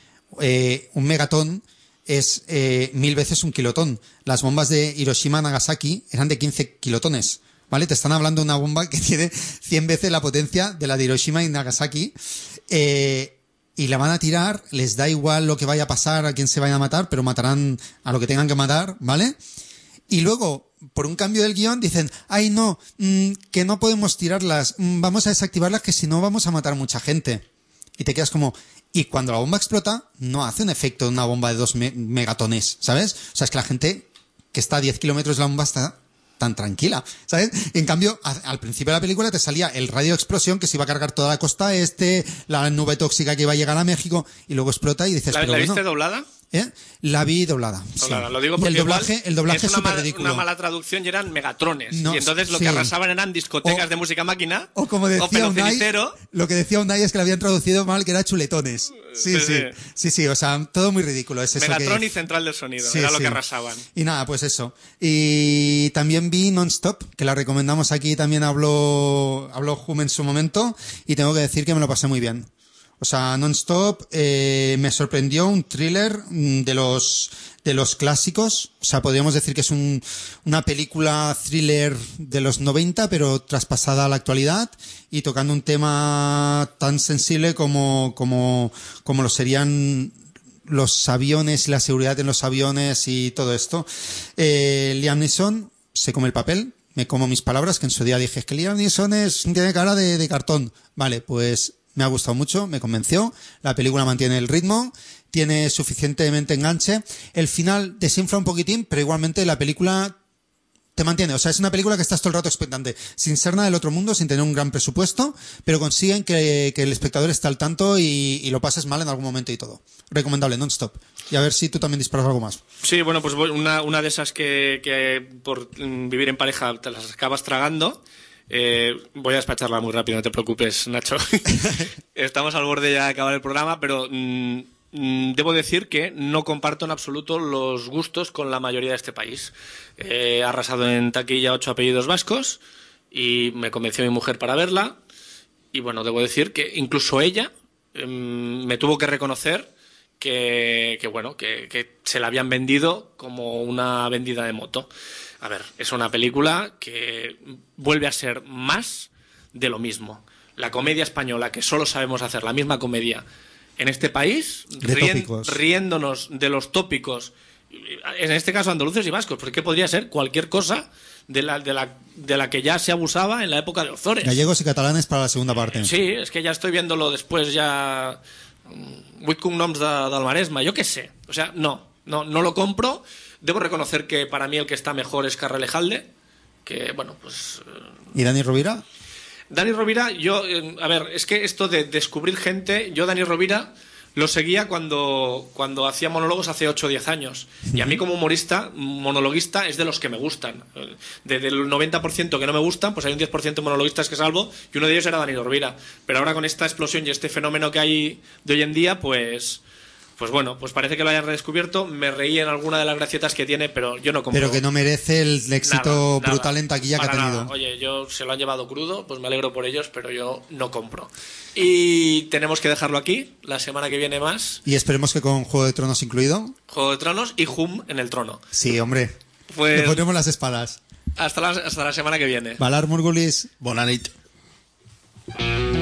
Eh, un megatón es eh, mil veces un kilotón. Las bombas de Hiroshima y Nagasaki eran de quince kilotones, ¿vale? Te están hablando de una bomba que tiene cien veces la potencia de la de Hiroshima y Nagasaki, eh, y la van a tirar, les da igual lo que vaya a pasar, a quién se vaya a matar, pero matarán a lo que tengan que matar, ¿vale? Y luego, por un cambio del guión, dicen, ay no, mmm, que no podemos tirarlas, mmm, vamos a desactivarlas, que si no vamos a matar mucha gente. Y te quedas como... Y cuando la bomba explota, no hace un efecto de una bomba de dos me- megatones, ¿sabes? O sea, es que la gente que está a diez kilómetros de la bomba está tan tranquila, ¿sabes? En cambio, a- al principio de la película te salía el radio de explosión que se iba a cargar toda la costa este, la nube tóxica que iba a llegar a México, y luego explota y dices... ¿La, pero ¿la bueno, viste doblada? ¿eh? La vi doblada. Doblada, Sí. lo digo Y porque el doblaje, igual el doblaje es es una súper mala, ridículo. una mala traducción y eran megatrones. No, y entonces lo sí. que arrasaban eran discotecas O- de música máquina O como decía pelo Unai, cenicero. lo que decía Unai es que le habían traducido mal, que era chuletones. Sí, Sí, sí, sí. sí, sí, o sea, todo muy ridículo. Es eso Megatron que... y central del sonido, Sí, era lo sí. que arrasaban. Y nada, pues eso. Y también vi Non-Stop, que la recomendamos aquí, también habló, habló Hum en su momento, y tengo que decir que me lo pasé muy bien. O sea, Non-Stop eh, me sorprendió, un thriller mm, de los de los clásicos. O sea, podríamos decir que es un, una película thriller de los noventa, pero traspasada a la actualidad y tocando un tema tan sensible como como como lo serían los aviones y la seguridad en los aviones y todo esto. Eh, Liam Neeson se come el papel. Me como mis palabras, que en su día dije, es que Liam Neeson es, tiene cara de, de cartón. Vale, pues me ha gustado mucho, me convenció. La película mantiene el ritmo, tiene suficientemente enganche. El final desinfla un poquitín, pero igualmente la película te mantiene. O sea, es una película que estás todo el rato expectante, sin ser nada del otro mundo, sin tener un gran presupuesto, pero consiguen que, que el espectador esté al tanto y, y lo pases mal en algún momento y todo. Recomendable, Non-Stop. Y a ver si tú también disparas algo más. Sí, bueno, pues una, una de esas que, que por mm, vivir en pareja te las acabas tragando. Eh, voy a despacharla muy rápido, no te preocupes, Nacho. Estamos al borde ya de acabar el programa, pero mm, mm, debo decir que no comparto en absoluto los gustos con la mayoría de este país. Eh, ha arrasado en taquilla Ocho apellidos vascos y me convenció mi mujer para verla. Y bueno, debo decir que incluso ella eh, me tuvo que reconocer que, que bueno, que, que se la habían vendido como una vendida de moto. A ver, es una película que vuelve a ser más de lo mismo. La comedia española, que solo sabemos hacer la misma comedia en este país, De rien- tópicos. riéndonos de los tópicos, en este caso andaluces y vascos, porque podría ser cualquier cosa de la, de la, de la que ya se abusaba en la época de Ozores. Gallegos y catalanes para la segunda parte. Sí, es que ya estoy viéndolo después ya... vuit cognoms de, del Maresme, yo qué sé. O sea, no, no, no lo compro. Debo reconocer que para mí el que está mejor es Carralejalde, que, bueno, pues... ¿Y Dani Rovira? Dani Rovira, yo, eh, a ver, es que esto de descubrir gente, yo Dani Rovira lo seguía cuando, cuando hacía monólogos hace ocho o diez años. Y a mí como humorista, monologuista, es de los que me gustan. De, del noventa por ciento que no me gustan, pues hay un diez por ciento de monologuistas que salvo, y uno de ellos era Dani Rovira. Pero ahora con esta explosión y este fenómeno que hay de hoy en día, pues... Pues bueno, pues parece que lo hayan redescubierto. Me reí en alguna de las gracietas que tiene, pero yo no compro. Pero que no merece el éxito nada, brutal nada, en taquilla que ha tenido. Nada. Oye, yo se lo han llevado crudo, pues me alegro por ellos, pero yo no compro. Y tenemos que dejarlo aquí, la semana que viene más. Y esperemos que con Juego de Tronos incluido. Juego de Tronos y Hum en el trono. Sí, hombre. Pues... Le ponemos las espadas. Hasta la, hasta la semana que viene. Valar Morgulis. Bona nit.